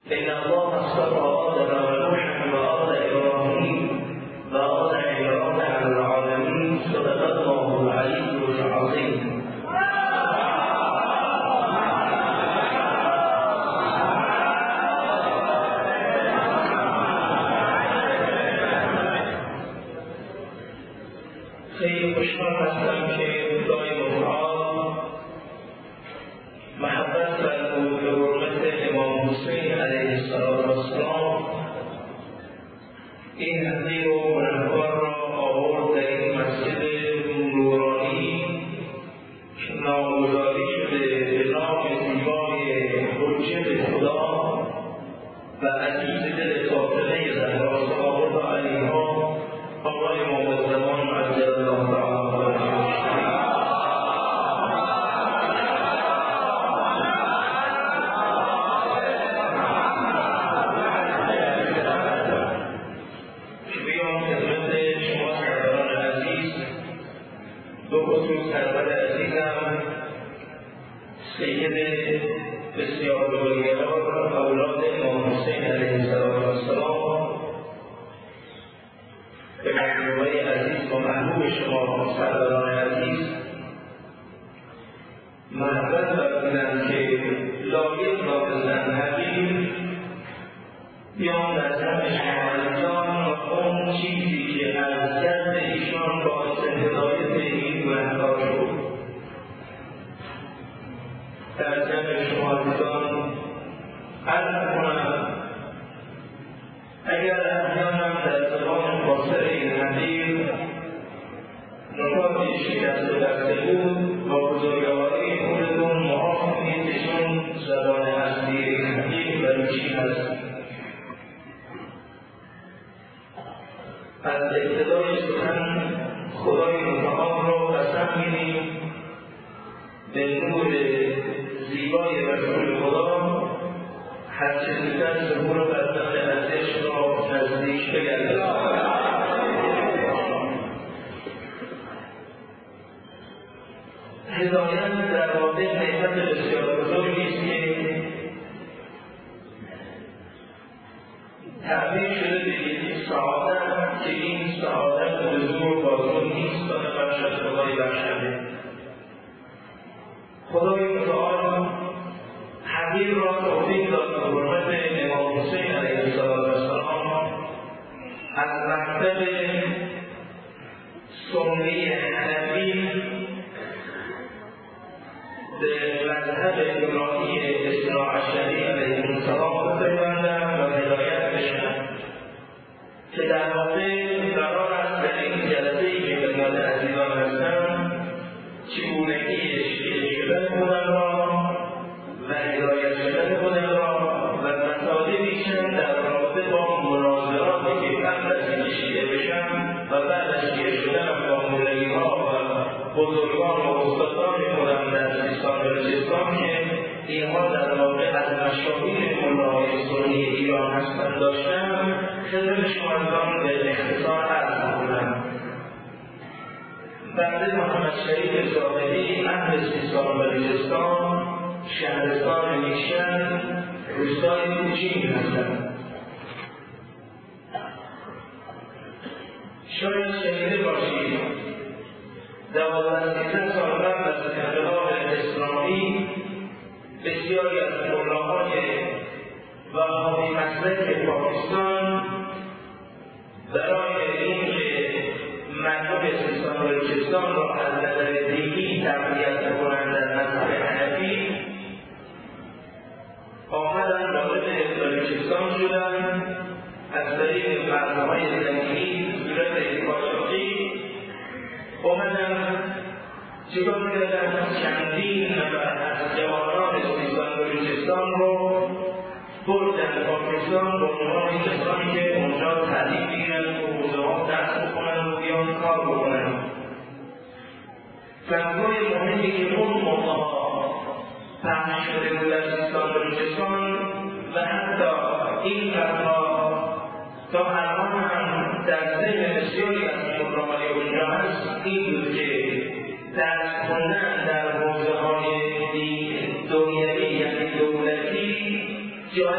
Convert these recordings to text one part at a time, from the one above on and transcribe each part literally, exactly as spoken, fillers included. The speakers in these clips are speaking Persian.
إن الله اصطفى آدم ونوحا وآل إبراهيم وآل عمران على العالمين صدق الله العلي العظيم. خیلی خوشحال هستم که خدای متعال محبت فرمود به حرمت امام حسین علیه السلام این هدیه و منفر را آورد در این مسجد نورانی که نامگذاری شده به نام زیبای حجت خدا و عزیز دل فاطمه زهرا سلام علیها آقای امام زمان عجل الله تعالی سرور عزیزم سید بسیار بزرگوار اولاد امام حسین علیه السلام به مجموعه عزیز و محبوب شما سروران عزیز محبت فرمودند که لایق را بزن حبیب بیان در سمت شمالتان و اون چیزی که از جد ایشان باعث هدایت این گنهکار شد در جمع شمالتان عرض کنم اگر احیانا در زبان فاصل این حبیب نکاتی شکست و دسته بود با بزرگواری خودتون معاف کنید ایشون زبان اصلی این حبیب بلوچی هست. از ابتدای سخن خدای متعال را قسم می‌دهیم به نور زیبای رسول خدا هرچه زودتر ظهور فرزند عزیز را نزدیک بگردد. هدایت در واقع نعمت بسیار بزرگی است که تعبیر شده به یک سعادت که این سعادت به زور بازون نیست و نبخش از خدای بخشنده. خدای متعال حبیب را توفیق داد به حرمت امام حسین علیه السلام از مکتب سنی حنفی به مذهب نورانی اثنا عشری علیه السلام بپیوندند و هدایت بشن که در واقع قرار است در این جلسه‌ای که خدمت عزیزان هستم چگونگی شیعه شدن خودم را و هدایت شدن خودم را و مطالبی چند در رابطه با مناظراتی که قبل از اینکه شیعه بشم و بعد از شیعه شدنم با مولوی‌ها و بزرگان و استادان خودم در سیستان بلوچستان که اینها در واقع از مشاهیر ملاهای سنی ایران هستند داشتم خدمت شما به اختصار عرض می‌کنم. بنده محمد شریف زاهدی اهل سیستان بلوچستان شهرستان میشن روستای کوچین هستم. شاید شنیده باشید دوازده سیزده سال قبل از انقلاب اسلامی بسیاری از ملاهای وهابی مسلک پاکستان برای اینکه مردم سیستان بلوچستان را از نظر دینی تقویت کنند در مذهب حنفی آمدن وارد بلوچستان شدند از طریق برنامه‌های زمینی صورت قاچاقی آمدن چیکار کردن چندین نفر از جوانان سیستان بلوچستان رو بردن پاکستان به عنوان کسانی که اونجا تعلیم بگیرن و حوزه‌ها درس بخونن و بیان کار بکنن. فضای مهمی که اون موقع‌ها پخش شده بود در سیستان بلوچستان و حتی این فضا تا الان هم در ذهن بسیاری از ملاهای اونجا هست این بود که درس خوندن در حوزه‌های دنیوی یعنی دولتی جایزی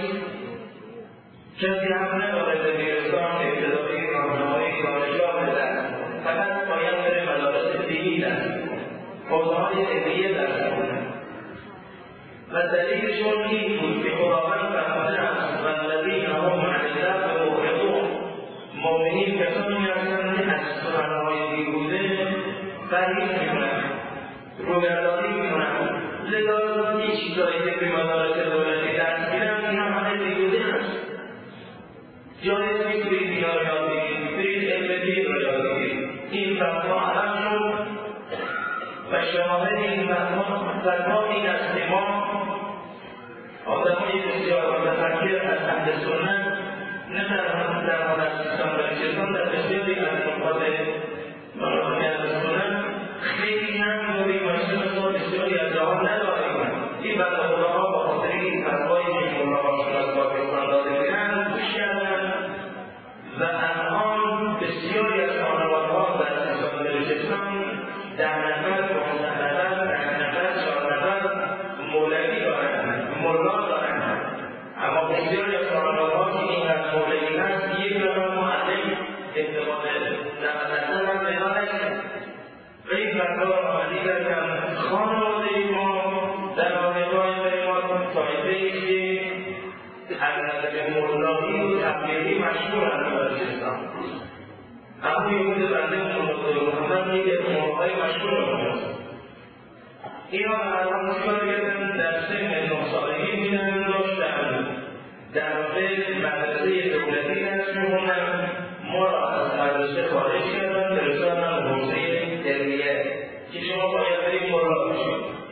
کسی هم نداره به بیرستان ابتدایی راهنمایی دانشگاه بدن، فقط باید بره مدارس دینی درس حوزه‌های علمیه درس کنند. و دلیلشون این بود که خداوند فرموده است والذین هم عن اللغو معرضون، مؤمنین کسانی هستند که از سخنهای بیهوده پرهیز میکنند، روگردانی میکنند. لذا این چیزهایی که به مدارس دولتی درس میدن این هم همه بیهوده هست. جایز نیست برید اینا رو یاد بگیرید، برید علم دین رو یاد بگیرید. این فتوا علم شد و شواهد این فتوا این است که ما آدمای بسیار متفکر از اهل سنت نه تنها در مدرسان و بلوچستان، در بسیاری از نقاط مناطق اهل سنت خیلی همینطوری مشهور ما بسیاری از جهان نداریم. این بنده خداها با خاطر این فتوایی که ملاقاتشون از پاکستان داده بودند گوش کردند و الان بسیاری از خانواده‌ها در بلوچستان بلوچستان ده نفر، پانزده نفر، ده نفر، چهار نفر مولوی دارند، ملا دارند. اما بسیاری از خانواده‌ها که اینقدر مولوی هست یک نفر معلم اعتماد نود درصد هم پیدا نکرد. و این فتوا را عملی کردن خانواده ما در آمریکای ما طایفه‌ای که از نظر مولایی و تبلیغی مشهورند در بلوچستان. اما یه بوده بنده محمد میگه موقعی مشهور هست. اینا الان چیکار کردن؟ در سن نه سالگی میدن داشتن در واقع مدرسه دولتی درس میخوندن. ما را از مدرسه خارج کردن فرستادن حوزه علمیه که شما باید برید ملا بشید.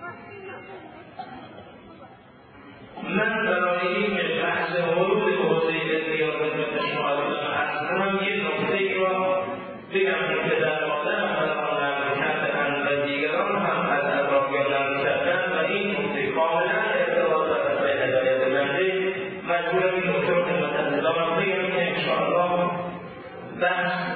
من برای این بحث ورود به حوزه علمیه و خدمت شما عرض کنم یه نکته را بگم که در مادرم الان نقل کرده‌اند و دیگران هم از اطرافیان نقل کرده‌اند و این نکته کاملا ارتباط دارد به هدایت بنده. مجبورم این نکته را خدمت انتظارم بگم که انشاءالله بحث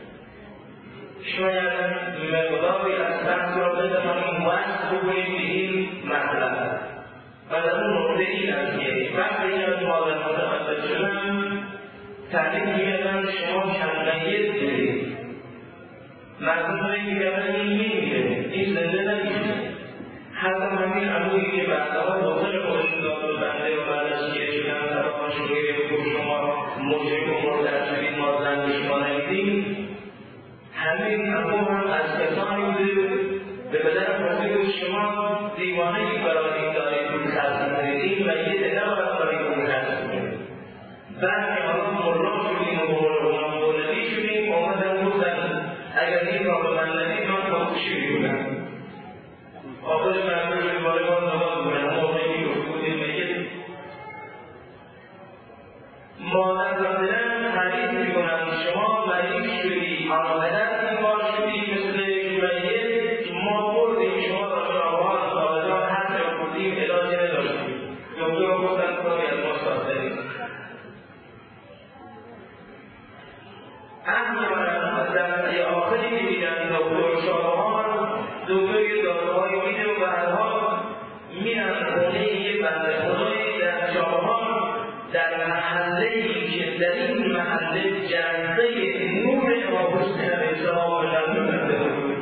شاید مقداری از بحث را بتوانیم وصل بکنیم به این مطلب. و در اون نکته این است که وقتی از مادر متخصص شدن تعلیم می‌دادن شما کم‌میز برید. مردم داره می‌گردن این می‌میره، این زنده نمیشه. حتی همین عمویی که بعدها دختر خودشون داد و بنده و بعد از شیعه شدن طرفانشون گرفت که شما مشرک و مرتد شدید ما زن به شما نمیدیم. همین عمو هم از کسانی بوده به پدر پرسید شما دیوانه‌ای برای این دارید که خرج می‌کنید و یه دقیقه باید برای اون خرج می‌کنید. بعد که حالا ملا شدیم و مولوی شدیم آمدن گفتن اگر این را به من ندید من خودکشی می‌کنم. آخر مردم شدیم بالگان نماز کنن اما موقعی که گفته بودیم میگه مادر زادران حدیث می‌کنن شما مریض شدی آمدن بیمار شدی مثل میت ما بردیم شما را شاهوان سالجان هر جا بودیم علاج نداشتیم. دکتر گفتن کاری از ما ساختریم. اما در آخری که میدن دکتر شاهوان دکتر یه داروهایی میده و بعدها میرن خونه یه بنده خدایی در شاهوان در محله‌ای که در این محله جنبه نور امام حسین علیه السلام به نظر رسیده بود.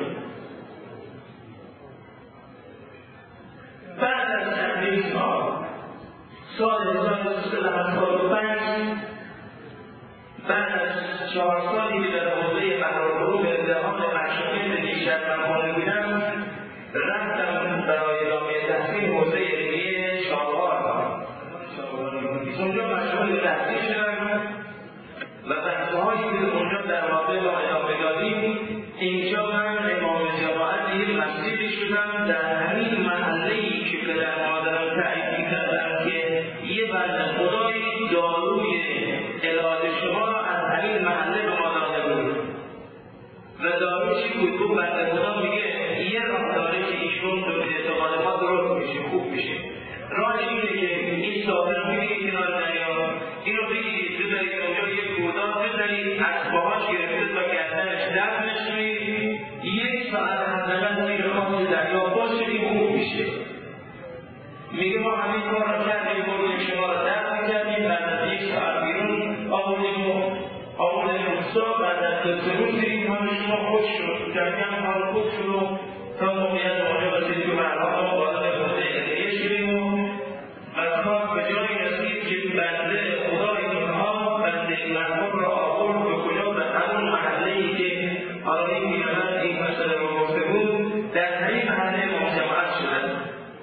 بعد از چندین سال سال هزار و سیصد و هفتاد و پنج بعد از چهار سالی که در حوزه بحرالعلوم امتحان مشروطه دیشب من خانه بودم رفتم برای ادامه تحصیل حوزه علمیه شاهوار. اونجا مشغول تحصیل شدم و بحث‌هایی که اونجا در واقع ما ادامه دادیم. اینجا من امام جماعت یه مسجدی شدم در همین محله‌ای که پدر مادرم تایید می‌کردن که یه بنده خدایی داروی علاج شما را از همین محله به ما داده بود. و دارو چی بود؟ تو بنده خدا میگه یه راه داره که ایشون به اعتقاد ما درست میشه، خوب میشه. راهش اینه که این صابر میگه کنار دریا اینو بگیرید بذارید اونجا یه گودال بذارید از باهاش گرفته تا گردنش دفنش کنید یک ساعت حداقل زیر خاک دریا باشید خوب میشه. میگه ما همین کار را کردیم بردیم شما را دفن هفتاد سه روز دیدیم حال شما خوش شد، جمعی حال خوب شد و تا موقعیت واقع بسید که برها ما وارد موضع ادریه شدیم و از کار به جایی رسید که بنده خدای اینها بنده مرحوم را آورد به کجا؟ به همون محله‌ای که حالا این بی‌نمت این مسئله رو گفته بود، در همین محله امام جماعت شدن.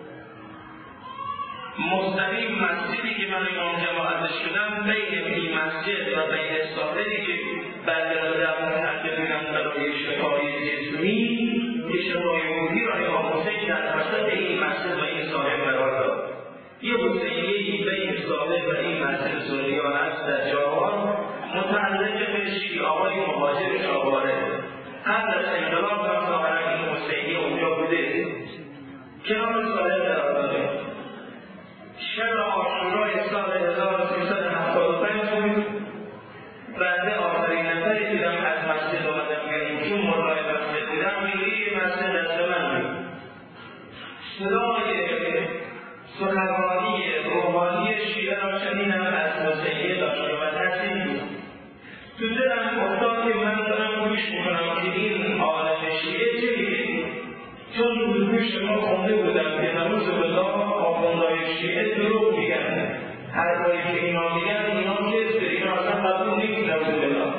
مستقیم مسجدی که من امام جماعت شدم بین این مسجد و بین ساحلی که بنده را در محل بودم برای شفای جسمی که شفای روحی را امام حسین در وسط این مسجد و این ساحل قرار داد. یه حسینیه‌ای بین ساحل و این مسجد سنیان است در جاوان، متعلق به شیعه‌های مهاجر شاواره. قبل از انقلاب هم ظاهرا این حسینیه اونجا بوده، کنار ساحل قرار داده. شب عاشورای سال هزار و سیصد و هفتاد و پنج بود. بنده آخرین نفری دیدم از مسجد آمدم بیرون، چون ملای مسجد دیدم میگه مسجد دست من بود. صدای سخنرانی روحانی شیعه را شنیدم از حسینیه داشت و تحصیل بود. تو دلم افتاد که من دارم گوش میکنم که این عالم شیعه چه میگه، چون تو گوش ما خونده بودم که نموز بالله آخوندهای شیعه دروغ میگن، حرفایی که اینا میگن اینا کسته، اینا اصلا قبول نیست. نموز بالله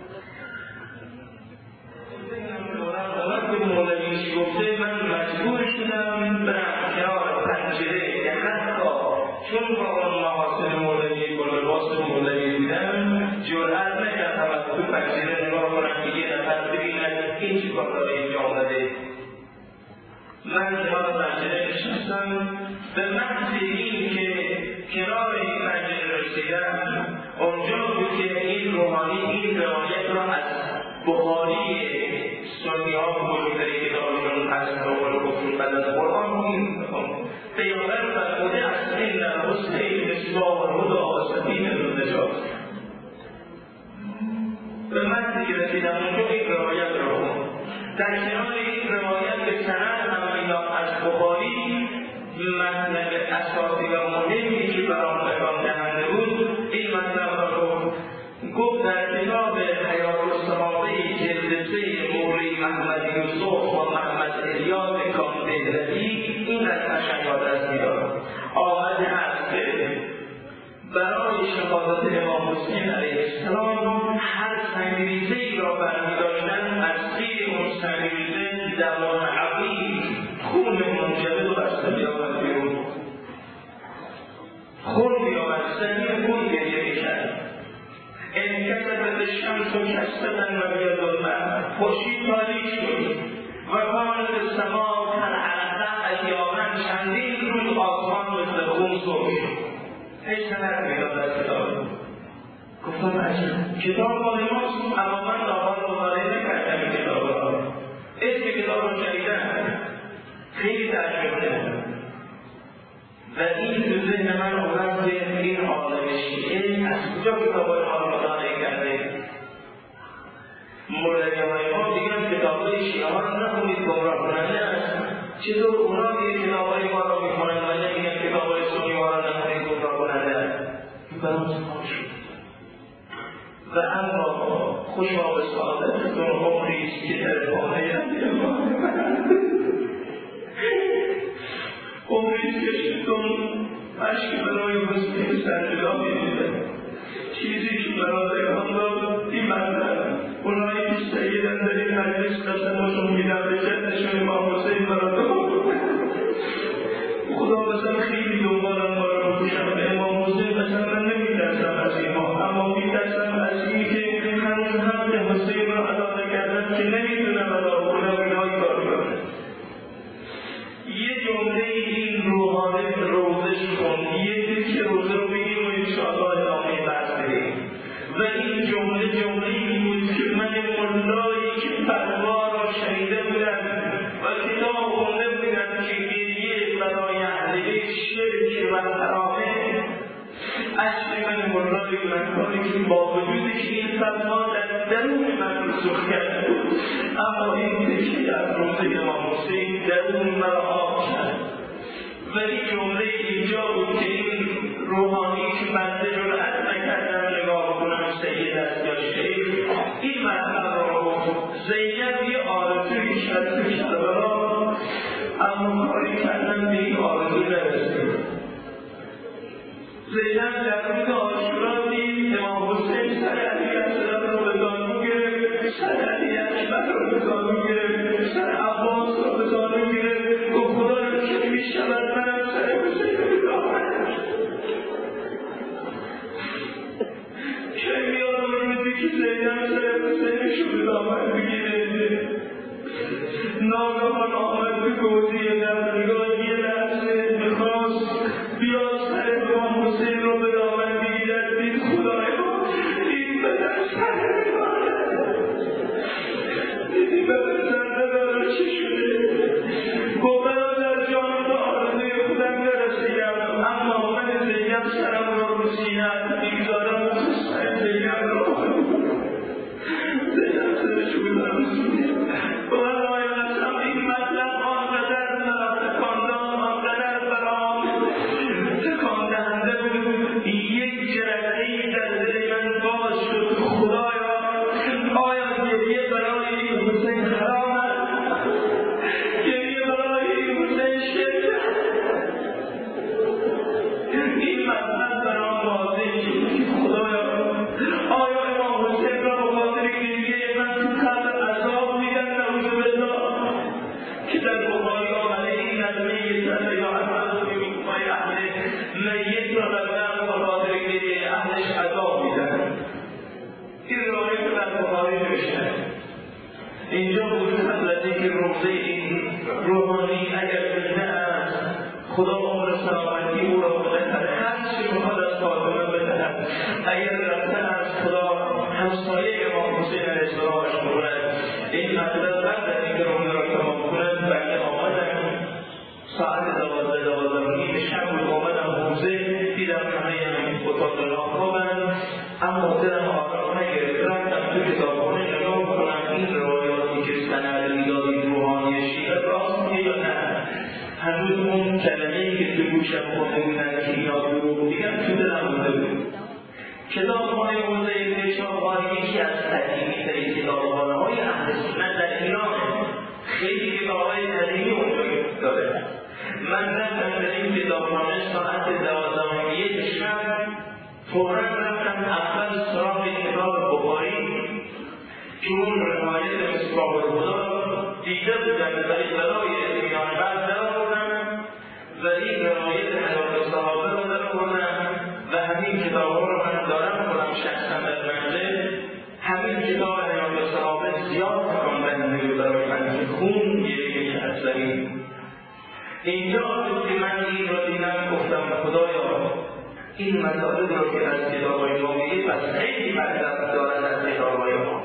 وقتی مولوی چی گفته من مجبور شدم برم کنار پنجره که حتی چون با اون محاسن مولوی گلباس مولوی دیدم جرأت نکردم از تو پنجره نگاه کنم که یه نفر ببیند این چی کار داره اینجا آمده. من کنار پنجره نشستم، به محض این که کنار این پنجره رسیدم اونجا بود که این روحانی این روایت را از بخاری سنی ها بزرگتری کتابشون هست و گفتون بعد از قرآن این پیامبر فرموده است این در حسین مصباح الهدی و سفینه النجات. به محض که رسیدم اونجا این روایت را خوند. در کنار این روایت به سند هم میداد از بخاری مطلب اساسی و مهمی که برام پیغام دهنده بود این مطلب را گفت. گفت در کتاب حیات الصحابه جلد سه مولوی محمد یوسف و محمد الیاس کامدهلوی این از تشیعات از میاد آمده است که برای شهادت امام حسین علیه السلام هر سنگریزه‌ای را برمی‌داشتن، از زیر اون سنگریزه دوان عقیق خون منجمد و بسته بیامد بیرون، خون بیامد زمین خون گریه می‌کرد. انکسرت الشمس و کسبتن و بیاد الماء، خورشید تاریک شد و کانت السماء کالعلقه ایامن، چندین روز آسمان مثل خون سرخ شد. هیچ سند میداد در کتاب. گفتم عجب کتاب مال ماست، اما من داخل مطالعه نکردم این کتاب را. اسم کتاب را شنیدم، خیلی تعجب کردم و این تو ذهن من آمد که این عالم شیعه از کجا کتاب‌های ما را مطالعه کرده. مولوی‌های ما دیگه کتاب‌های شیعه ها را نخونید گمراه کننده است. چطور اونا دیگه کتاب‌های ما را می‌خونند و نمی‌گن کتاب‌های سنی ما را نخونید گمراه کننده است. این برام سوال شد. و اما خوشا به سعادتتون عمری است که در خانه عمری کشتون عشق برای حسین سرجلا می‌دیده. چیزی که برادران داد این مطلب اونایی که سیدن در این مجلس قسمشون میدن به جدشون امام حسین برادران خدا مثلا خیلی دنبالم ما رو بکشم به امام حسین مثلا من نمیترسم از ایمان، اما میترسم از این که هنوز حق حسین رو ادا نکردم که نمیتونم ادا کنم اینایی کار کنم. یه جمله این روحانه روزش کن، یکی که روزه رو بگیم و انشاءالله ادامه بحث بدیم. و این جمله جمله‌ای بود که من ملایی که فتوا را شنیده بودم و کتاب خونده بودم که گریه برای اهل بیت شرک و حرامه، اشک من ملای مکانی که با وجودی که این فتوا در درون من رسوخ کرده بود، اما این تکی از روزه امام حسین درون مرا آب کرد. و این جمله اینجا بود که این روحانی که بنده جرأت نکردم نگاه کنم سید است یا شیخ، این مطلب زینب در روز عاشورا دید امام حسین سر علی اسلام رو به زانو گرفت، سر علی اکبر رو به زانو گرفت، سر عباس رو به زانو گرفت. گفت خدایا چه میشود منم سر حسین رو به دامن چه میاد اون روزی که زینب سر حسینش رو به دامن بگیره. ناگهان آمد به گودی نبرگاه یه لحظه میخواست بیاد سر امام حسین رو به دامن بگیرد. دید خدایا این بدر سر میبارد، دیدی بدر سر نداره چه شده؟ گفت در جان به آرزوی خودم نرسیدم، اما من زینب سرم رو رو سینه‌ام میگذارم و سر زینب رو زینب سرش رو بزنم سینه. اینجا بود حضرتی که روزه این روحانی اگر بزنه است خدا عمر سلامتی او را بدهد، هر چی میخواد از فاطمه بدهد. اگر رفتن از خدا همسایه امام حسین علیه السلامش بکند. این مطلب بعد از اینکه روزه را تمام کنند بنده آمدن ساعت دوازده دوازده نیم شب بود. آمدم حوزه دیدم همه اتاق ناخوابند، اما دلم آرام نگرفت. رفتم تو کتابخانه نگاه کنم این روایاتی که سند میدادی روحانی شیعه راست یا نه. هنوز اون کلمه‌ای که تو گوشم خورده بودن که اینا دروغ میگن تو دلم مونده بود. کتابخانه حوزه نیشابوری یکی از قدیمی‌ترین کتابخانه‌های اهل سنت در ایرانه. خیلی کتاب‌های قدیمی اونجا داره. من رفتم در این کتابخانه ساعت دوازده و یک شب، فوراً رفتم اول سراغ کتاب بخاری که اون روایت مصباح الهدی دیده بودم، ولی برای اطمینان قلب درآوردم، ولی روایت حیات صحابه رو درآوردم و همین کتاب‌ها رو من دارم خودم شخصا در منزل. همین کتاب حیات صحابه زیاد تکان دهنده بود برای من که خون گریه اثری. اینجا که من این رو دیدم گفتم خدایا این مطالب رو که از کتاب‌های ما میگه پس خیلی مطلب دارد از کتاب‌های ما.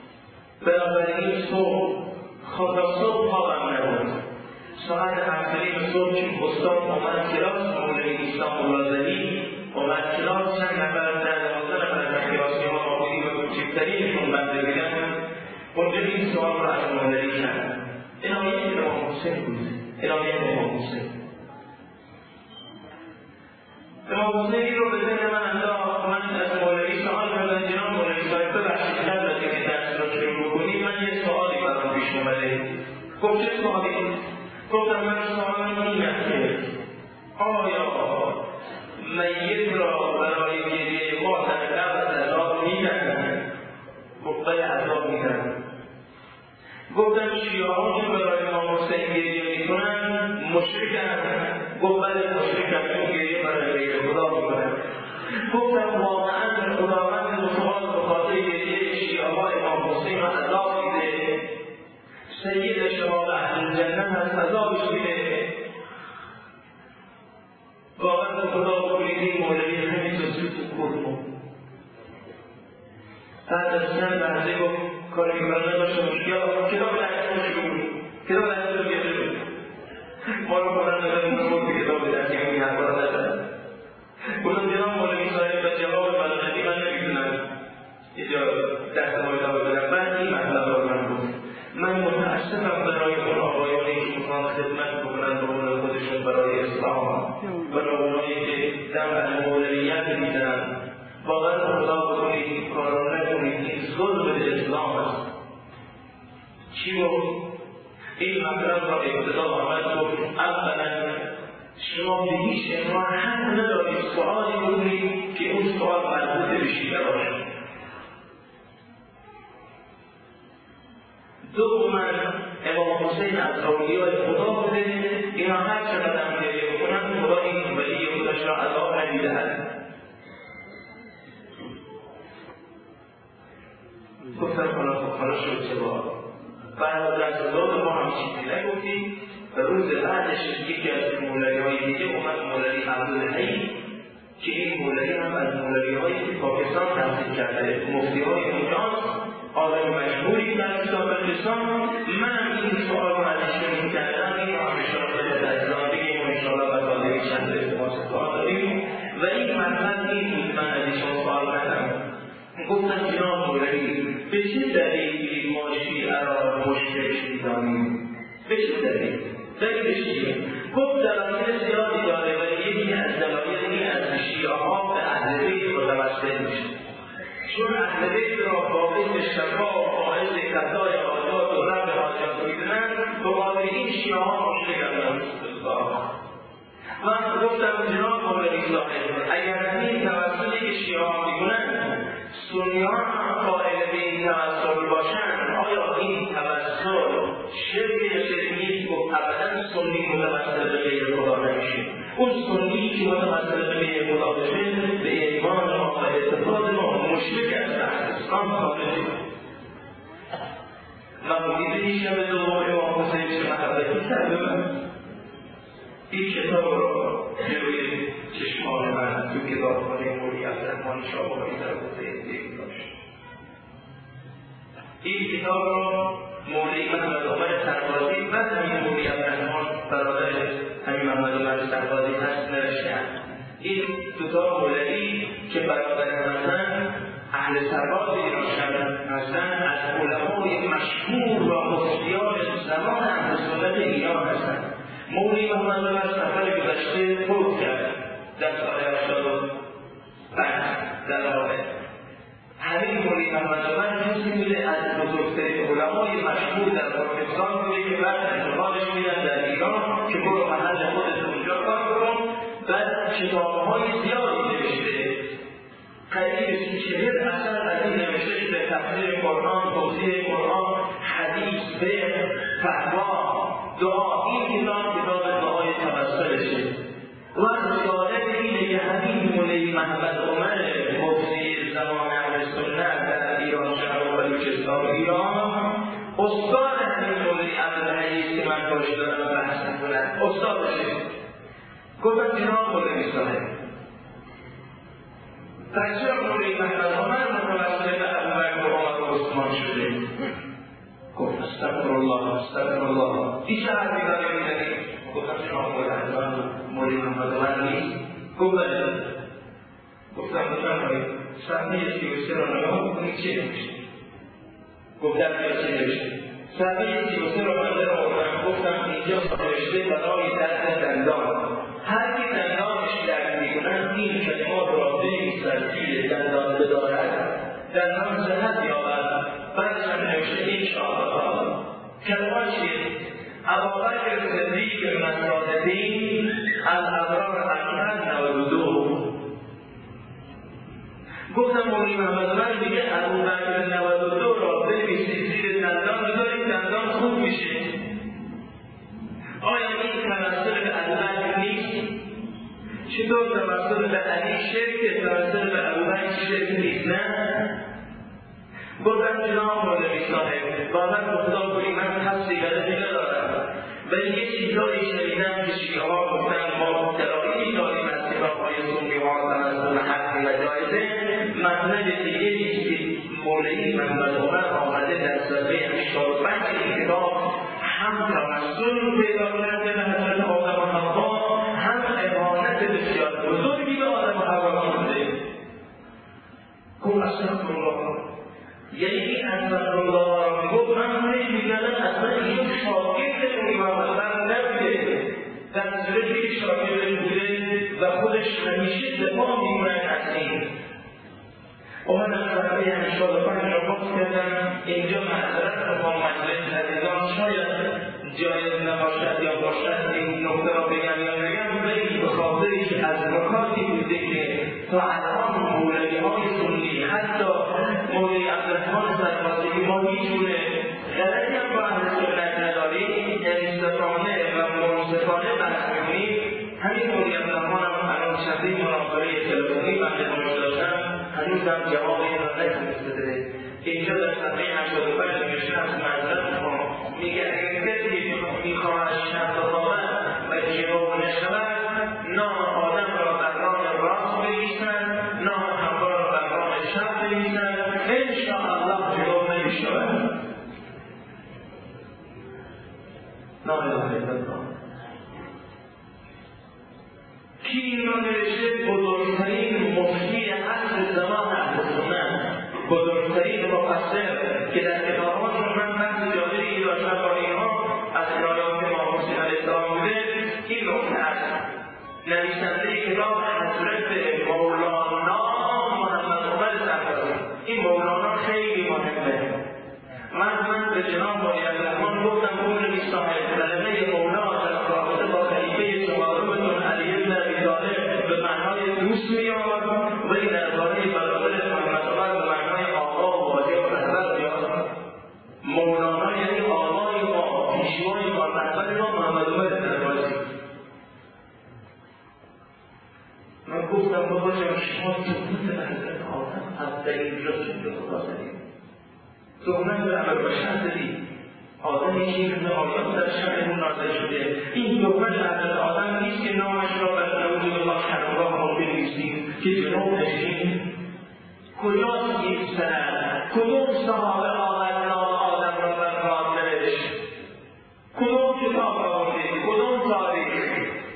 بنابراین صبح خدا صبح خوابم نبود. ساعت هفت‌نیم صبح چون استاد اومد کلاس مولوی اسلام لازمی اومد کلاس، چند نفر در دوازده نفر از کلاسی ما بودیم و کوچکترینشون بنده بگن. اونجا این سوال رو از مولوی کردم. عنایت امام حسین بود، عنایت امام حسین. امام حسین رو به ذهن من انداخت. من از مولوی سوال کردم جناب مولوی صاحب ببخشید قبل از اینکه درس را شروع بکنی من یه سوالی برام پیش اومده. گفت چه سوالی؟ گفتم من سوالم این است که آیا میت را برای گریه ما در قبر عذاب میدن؟ گفت بله عذاب میدن. گفتم شیعه‌ها که برای امام حسین گریه میکنن مشرکن؟ گفت بله مشرکن، چون گریه برای غیر خدا میکنن. گفتم واقعا خداوند متعال به خاطر گریه شیعه‌ها امام حسین را عذاب میده؟ سید شباب اهل الجنه هست عذابش میده؟ واقعا به خدا بکنید این مولوی همین تصویت و کرد. بعد از چند لحظه گفت کاری که برای باشه مشکل کتاب درسی رو شروع کتاب درسی رو گرده ما رو قرآن نداریم رو بود کتاب درسی رو میگه حرفا ندارم. گفتم جناب مولوی صاحب و جواب بلغتی من نمیتونم اینجا درس مایده بودم. بعد این مطلب رو من بود من متاسفم برای اون آقایانی که میخوان خدمت بکنن به اون خودشون برای اسلام و اونایی که دم از مولویت میزنن. واقعا خدا بکنید کار رو نکنید، این ظلم به اسلام است. چی بود؟ این مطلب را ابتدا آمد گفت اولا شما به هیچ عنوان حق ندارید سوالی بکنید که اون سوال مربوط به شیعه باشه. دوما امام حسین از اولیای خدا بوده، اینا هر چقدر هم گریه بکنن خدا این ولی خودش را عذاب ندیدهد. گفتم حالا حالا شد چه با بعد از رسولات ما هم چیزی نگفتیم. و روز بعدش یکی از مولوی های دیگه اومد، مولوی عبدالحی، که این مولوی هم از مولوی هایی که پاکستان تحصیل کرده، مفتی های اونجاست، آدم مشهوری در اسلام بلوچستان. من این سوال رو ازش می‌کردم، این رو هم اشاره به اسلام بگیم و انشاءالله مطالبی چند ارتباط کار داریم. و این مطلب این بود من از ایشان سوال کردم، گفتم جناب مولوی به چه دلیلی ما شیعه را مشرک می‌دانیم؟ به چه دلیل؟ دلیلش چیه؟ گفت دلایل زیادی داره و یکی از دلایل این از شیعه ها به اهل بیت متوسل میشه، چون اهل بیت را باعث شفا و باعث قضای حاجات و رفع حاجات میدونن، به خاطر این شیعه ها مشرک هستند. من گفتم جناب مولوی صاحب، اگر این توسلی که شیعه ها میکنن سنیان هم قائل به این توسل باشند، آیا این توسل شرک یا شرک نیست؟ گفت ابدا سنی متوسل به غیر خدا نمیشه. اون سنی که متوسل به غیر خدا بشه به ایمان ما و اعتقاد ما مشرک است، اسلام خارجی. من میدونی شب دوم امام حسین چه محبتی کرد به من؟ این کتاب رو جلوی چشمان من تو کتابخانه مولی عبدالرحمن شاهوانی در حوزه دیگه داشت. این کتاب رو مولی محمد عمر سربازی و همین مولی عبدالرحمن برادر همین محمد عمر سربازی هست نوشتن. این دوتا مولوی که برادر هستن، اهل سرباز ایران هستن، از علمای مشهور و مفتیان زمان اهل سنت ایران هستن. مولی محمد عمر سفر گذشته فوت کرد در سال هشتاد و پنج در واقع. همین مولی محمد عمر کسی بوده از بزرگترین علمای مشهور در پاکستان بوده که بعد انتقالش میدن در ایران که برو محل خودت اونجا کار کن. بعد کتاب‌های زیادی نوشته، قریب سی چهل اثر از این نوشته شده، تفسیر قرآن، توضیح قرآن، حدیث، فقه، فتوا، دعا. این کتاب کتاب دعای توسلشه. و جالب اینه که همین مولی محمد عمر مفتی زمان اهل سنت در ایران شهر و بلوچستان ایران استاد همین مولی عبدالحی که من باش دارم بحث میکنم استادشه. گفتم جناب مولوی صاحب، تکچه مولی محمد عمر متوسل به ابوبکر و عمر و عثمان شده؟ گفت استغفر الله استغفر الله. این چه حرفی داره میزنی؟ گفتم جناب مولی محمد عمر نیست؟ گفت بله. گفتم بفرمایید صفحه سی و سه را نگاه بکنید چه نوشته؟ گفت در چه نوشته؟ صفحه سی و سه را من در آوردم، گفتم اینجا نوشته برای درد دندان. هر کی دندانش درد میکنن این کلمات را بنویسد زیر دندان بدارد، دندان صحت یابد. بعدش هم نوشته انشاءالله. کلمات چیه؟ ابوبکر صدیق من الصادقین الابرار اکمل نود و دو. گفتم مولی محمد عمر میگه ابوبکر نود و دو را بنویسید زیر دندان بذارید دندان خوب میشه. آیا این توسل به ابوبکر نیست؟ چطور توسل به علی شرک، توسل به ابوبکر شرک نیست؟ نه؟ گفتم جناب مولوی صاحب، باور به خدا کنید من حفظ یادتی ندارم، ولی یه چیزایی شنیدم که شیعه ها گفتن ما دلایلی داریم از کتاب‌های سنی ها توسل حق و جایزه. مطلب دیگه چیزی مولوی محمد عمر آمده در صفحه هشتاد و پنج این کتاب هم توسل پیدا کرده به حضرت آدم و حوا، هم اهانت بسیار بزرگی به آدم و حوا کرده. گفت استغفر الله. یعنی این استغفر الله را میگفت من فکر می‌کردم اصلا این شاگرد مولی محمد عمر نبوده، در صورتی که شاگرد بوده و خودش همیشه دفاع می‌کند از این. اومدم صفحه هشتاد و پنج را باز کردم، اینجا معذرت می‌خوام مجلس عزیزان شاید جایز نباشد یا باشد این نکته را بگم یا نگم، ولی به خاطری که از نکاتی بوده که تا الان مولوی های سنی حتی مولوی عبدالرحمن سرخاستی ما هیچ گونه غلطی هم با اهل سنت نداریم، انصفانه و منصفانه بحث می‌کنیم. همین مولوی عبدالرحمن هم الان چندین مناظره تلفنی بنده باش داشتم، هنوزم جواب این را نتونسته بده. اینجا در صفحه هشتاد و پنج نوشته از معذرت می‌خوام، میگه اگر کسی می‌خواهد شرط بخواهد و جواب نشود، نام آدم را بر راه راست بنویسند، نام همراه را بر راه چپ بنویسند، انشاءالله جواب نمی‌شود. لا اله الا الله. کی این را نوشته؟ بزرگترین مفتی عصر زمان اهل سنت، بزرگترین مفسر که در کتاب‌هاشون من بحث جالبی داشتم با اینها از عنایات امام حسین علیه السلام بوده. این نکته است، نویسنده کتاب حضرت مولانا محمد عمر سرخاسی. این مولانا خیلی مهمه. من من به جناب مولوی عبدالرحمن گفتم مولوی صاحب کلمه مولا در رابطه با خلیفه چهارمتون علی بن ابی طالب به معنای دوست میاد، ولی درباره برادر محمد عمر به معنای آقا و واجب و رهبر میاد. مولانا یعنی آقای ما، پیشوای ما، رهبر ما محمد عمر سرخاسی. من گفتم بابا جان شما تهمت به حضرت آدم از در اینجا چون خدا زدید، تهمت به عمل بشر زدید. آدمی که این آیات در شأن نازل شده، این تهمت حضرت آدم نیست که نامش را بر نعوذ بالله کلمگاه ما بنویسیم که جنوب نشیم. کجاست این سند؟ کدوم صحابه آمد نام آدم را بر راه نوشت؟ کدوم کتاب آوردید؟ کدوم تاریخ؟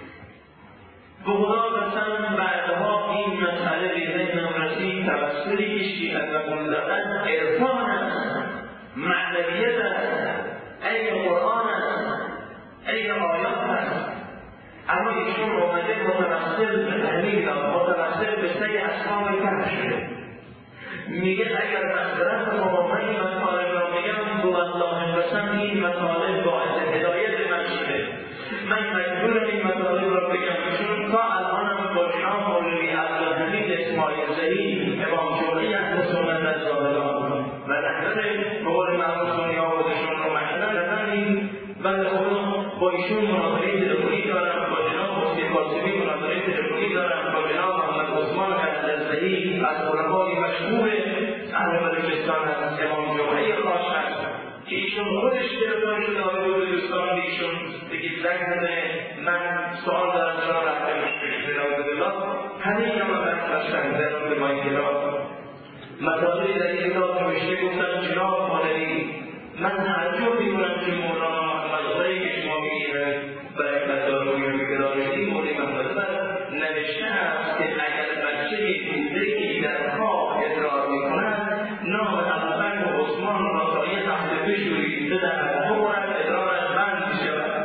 به خدا قسم بعدها این مسئله به ذهنم رسید، توسلی که شیعه زبون زدن عرفان است، معنویت است، ای قرآن است، ای آیات است. اما ایشون اومده متوسل به تحلیل متوسل به سه اصحاب کهف شده. میگه اگر معذرت ما من این مطالب را میگم به الله قسم این مطالب باعث هدایت من شده، من مجبورم این مطالب را بگم، چون تا الانم با جناب مولوی عبدالحمید اسماعیل زئی امام جمعه اهل سنت از زاهدان و رهبر به قول معروف سنی‌ها خودشون رو مشهد نزنیم. بنده خدا با ایشون مناظره تلفنی دارم، با جناب مفتی قاسمی مناظره تلفنی دارم، با جناب محمد عثمان الزهری از علمای مشهور اهل بلوچستان از امام جمعه خاص هست که ایشون خودش تلفنش داده بود به دوستان ایشون بگید زنگ زده من سوال دارم جناب رهبر مشکل نعوذ بالله. همه اینا من داشتم زدم به مای کتاب مطالبی در این کتاب نوشته. گفتم جناب مولوی من تعجب می‌کنم که مولانا محمد عمری که شما میگید برکت داروی رو که داشتیم مولوی محمد عمر نوشته است که اگر بچه کودکی در خواب ادرار می‌کند نام ابوبکر و عثمان را تا یک هفته بشویید بدهد بخورد ادرارش بند می‌شود.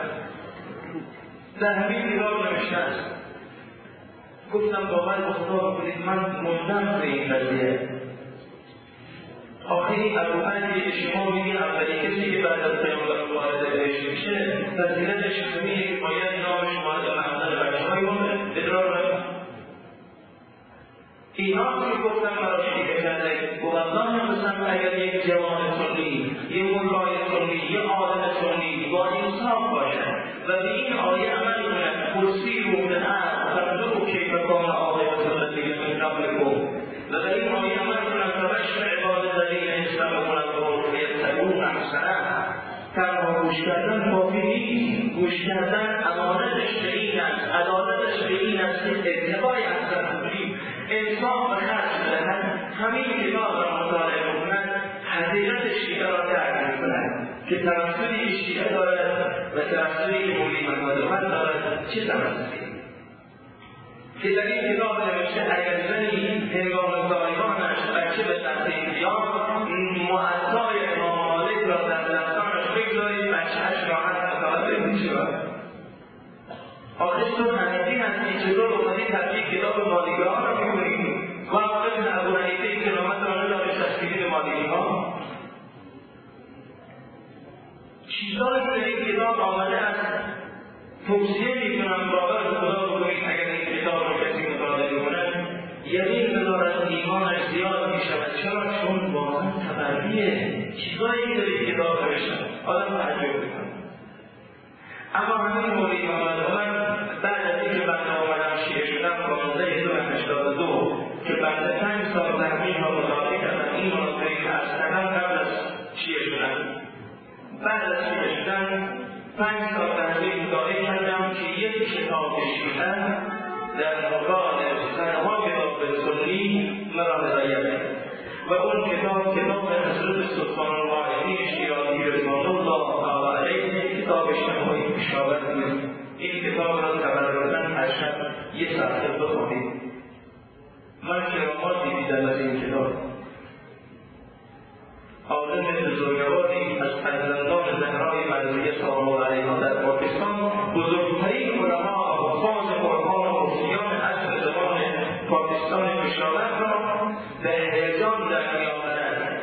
در همین کتاب نوشته است. گفتم باور به خدا بکنید من مجدم به این قضیه. آخری ابوبکری که شما میگید اولی کسی که بعد از پیامبر وارد بهشت میشه فضیلتش همینه که باید نامش وارد محضر بچه‌های اون ادرار بشه. اینا که گفتم برای شیعه کرده و والله قسم اگر یک جوان سنی، یه ملای سنی، یه عالم سنی با انصاف باشد و به این آیه عمل کند کرسی رو به عرض فردو کیف کان عاقبة الذین من قبلکم و به این آیه عمل کند فبشر عباد الذین یستمعون القول فیتبعون احسنه. تنها گوش کردن کافی نیست، گوش کردن امانتش به این است، عدالتش به این است که اتباع احسن کنیم، انصاف به خرج بدهد. همین کتاب را مطالعه بکنند حقیقت شیعه را درک می‌کنند که تمثلی که شیعه دارد و تمثلی که مولوی محمد عمر دارد چه تمثلی که در این کتاب نوشته اگر زنی هنگام زایمانش بچه به سطح امتیاز معطای امام مالک را در دستانش بگذارید بچه‌اش راحت متوجه می‌شود. آخه تو حقیقی هستی چطور اومدی تبدیل کتاب مالکی ها را می‌کنی؟ واقعا نه ابو حنیفه کرامت را نداره تشکیل مالکی ها؟ چیزایی که در این کتاب چون واقعا تبریه چیزایی داره که کتاب نوشتن آدم تعجب میکنه. اما همین مولی محمد عمر بعد از اینکه بنده آمدم شیعه شدم پانزده دو هشتاد و دو که بنده پنج سال تحقیق را مطالعه کردم این مناظری که عرض کردم قبل از شیعه شدن. بعد از شیعه شدن پنج سال تحقیق مطالعه کردم که یک کتاب شیعه در مقابل صدها کتاب سنی مرا هدایت کرد و اون کتاب کتاب حضرت سلطان الواحدی شیرازی رضوان الله تعالی علیه کتاب شماعی پشاور بود. این کتاب را تبرکاً هر شب یک صفحه بخونید. من کراماتی دیدم از این کتاب. عالم بزرگواری از فرزندان زهرای مرضیه سلام علیها در پاکستان، بزرگترین علما و حفاظ قرآن و مفتیان عصر زمان پاکستان پشاور را به هیجان در میآورد.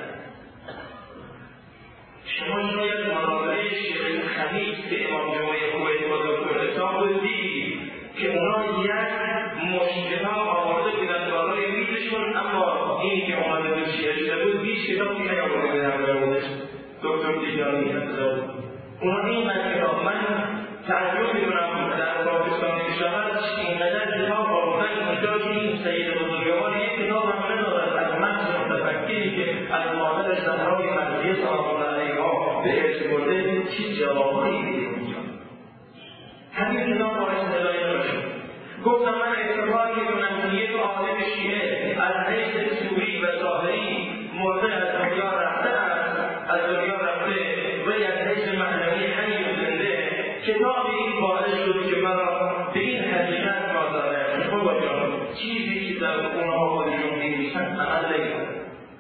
شما شاید مناظره شیخ خمیس که امام جمعه کویت بزرگتر اسلام رو دیدید که اونا یک مشکلات آورده بودن بالای میزشون، اما این که آمده بود شیعه شده بود بیش کتابی نیاورده بودن همراهش دکتر دیجانی حفظه بود. اونا این کتاب من تعجب می‌کنم در پاکستان پشاور اینقدر کتاب آوردن اونجا که این سید بزرگوار یک کتاب هم ندارد از مغز متفکری که از مادر زهرای مرضیه سلام علیها به ارث برده چه جوابهایی میده اونجا. همین کتاب باعث هدایت باشد. گفتم من اتفاقی می‌کنم که یک عالم شیعه از حیث سوری و ظاهری مرده از دنیا رفته است، از دنیا رفته و از حیث معنوی حی و زنده کتابی این باعث شد که مرا به این حقیقت واداره که بابا جان چیزی که در اونها خودشون می‌نویسن عمل نمی‌کنن.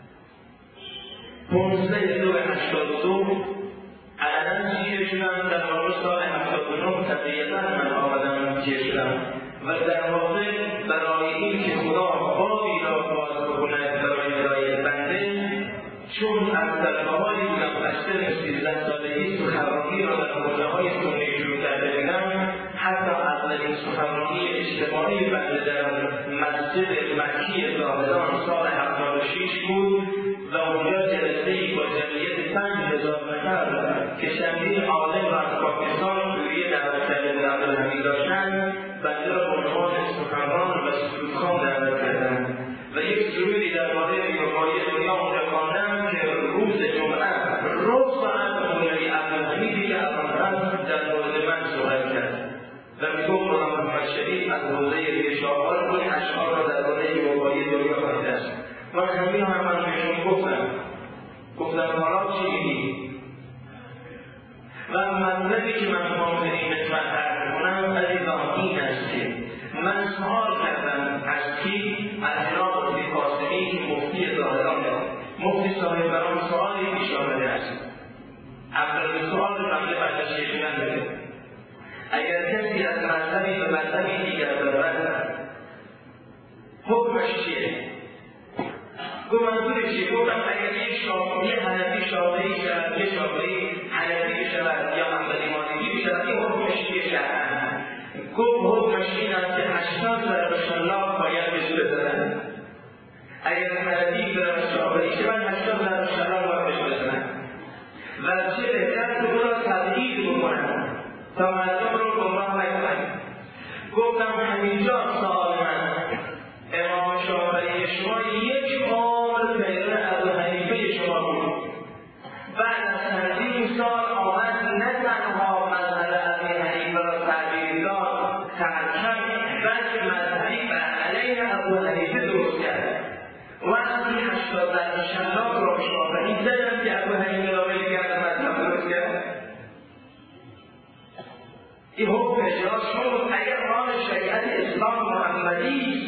پانزده دو هشتاد و دو علنا شیعه شدم، در واقع سال هفتاد و نه تقریبا من آمدم شیعه شدم و در واقع برای این که خدا بابی را باز بکند برای هدایت بنده، چون از طلبه‌هایی بودم از سن سیزده سالگی سخنرانی را در حوزه‌های سنی شروع کرده بودم. حتی اولین سخنرانی اجتماعی بنده در مسجد مکی زاهدان سال هفتاد و شش بود و اونجا جلسه‌ای با جمعیت پنج هزار نفر که چندین عالم را از پاکستان سوریه دعوت کرده در عبدالحمید داشتند بنده را به عنوان سخنران و سرودخوان دعوت کردند و یک سرودی درباره بی‌وفایی دنیا اونجا خواندم که روز جمعه روز ساعت مولوی عبدالحمیدی که الان در مورد من صحبت کرد و میگفت مولانا محمد شریف از حوزه ریشه‌آور این اشعار را درباره بی‌وفایی دنیا خوانده است. من همین هم من بهشون گفتم گفتم حالا چی میگی؟ و مطلبی که من خواهم این قسمت عرض کنم عزیزان این است که من سوال کردم از کی؟ از جناب مفتی قاسمی که مفتی ظاهران مفتی صاحب برام سوالی پیش آمده است. اولین سوال بنده بعد از شیعه شدن بده اگر کسی از مذهبی به مذهبی دیگر برود حکمش چیه؟ گفت منظور چیه؟ گفتم اگر یک شافعی حنفی شافعی شود، یک شافعی حنفی شود یا حنبلی مالکی شود، این حکمش چیه شرعاً؟ گفت حکمش این است که هشتاد ضرب شلاق باید بهش بزنن. اگر حنفی ضرب شافعی شود هشتاد ضرب شلاق باید بهش بزنن و چه بهتر که او را تبعید بکنن تا مردم رو گمراه نکنن. گفتم همینجا سوال من امام شافعی شما یک عمر پیرو ابوحنیفه شما بود، بعد از چندین سال آمد نه تنها مذهب ابوحنیفه را تغییر داد ترک کرد بلکه مذهبی بر علیه ابوحنیفه درست کرد. وقتی هشتاد در شلاق را شافعی زدن که ابوحنیفه را ول کرد مذهب درست کرد. این حکم اجرا شد. اگر حال شریعت اسلام محمدی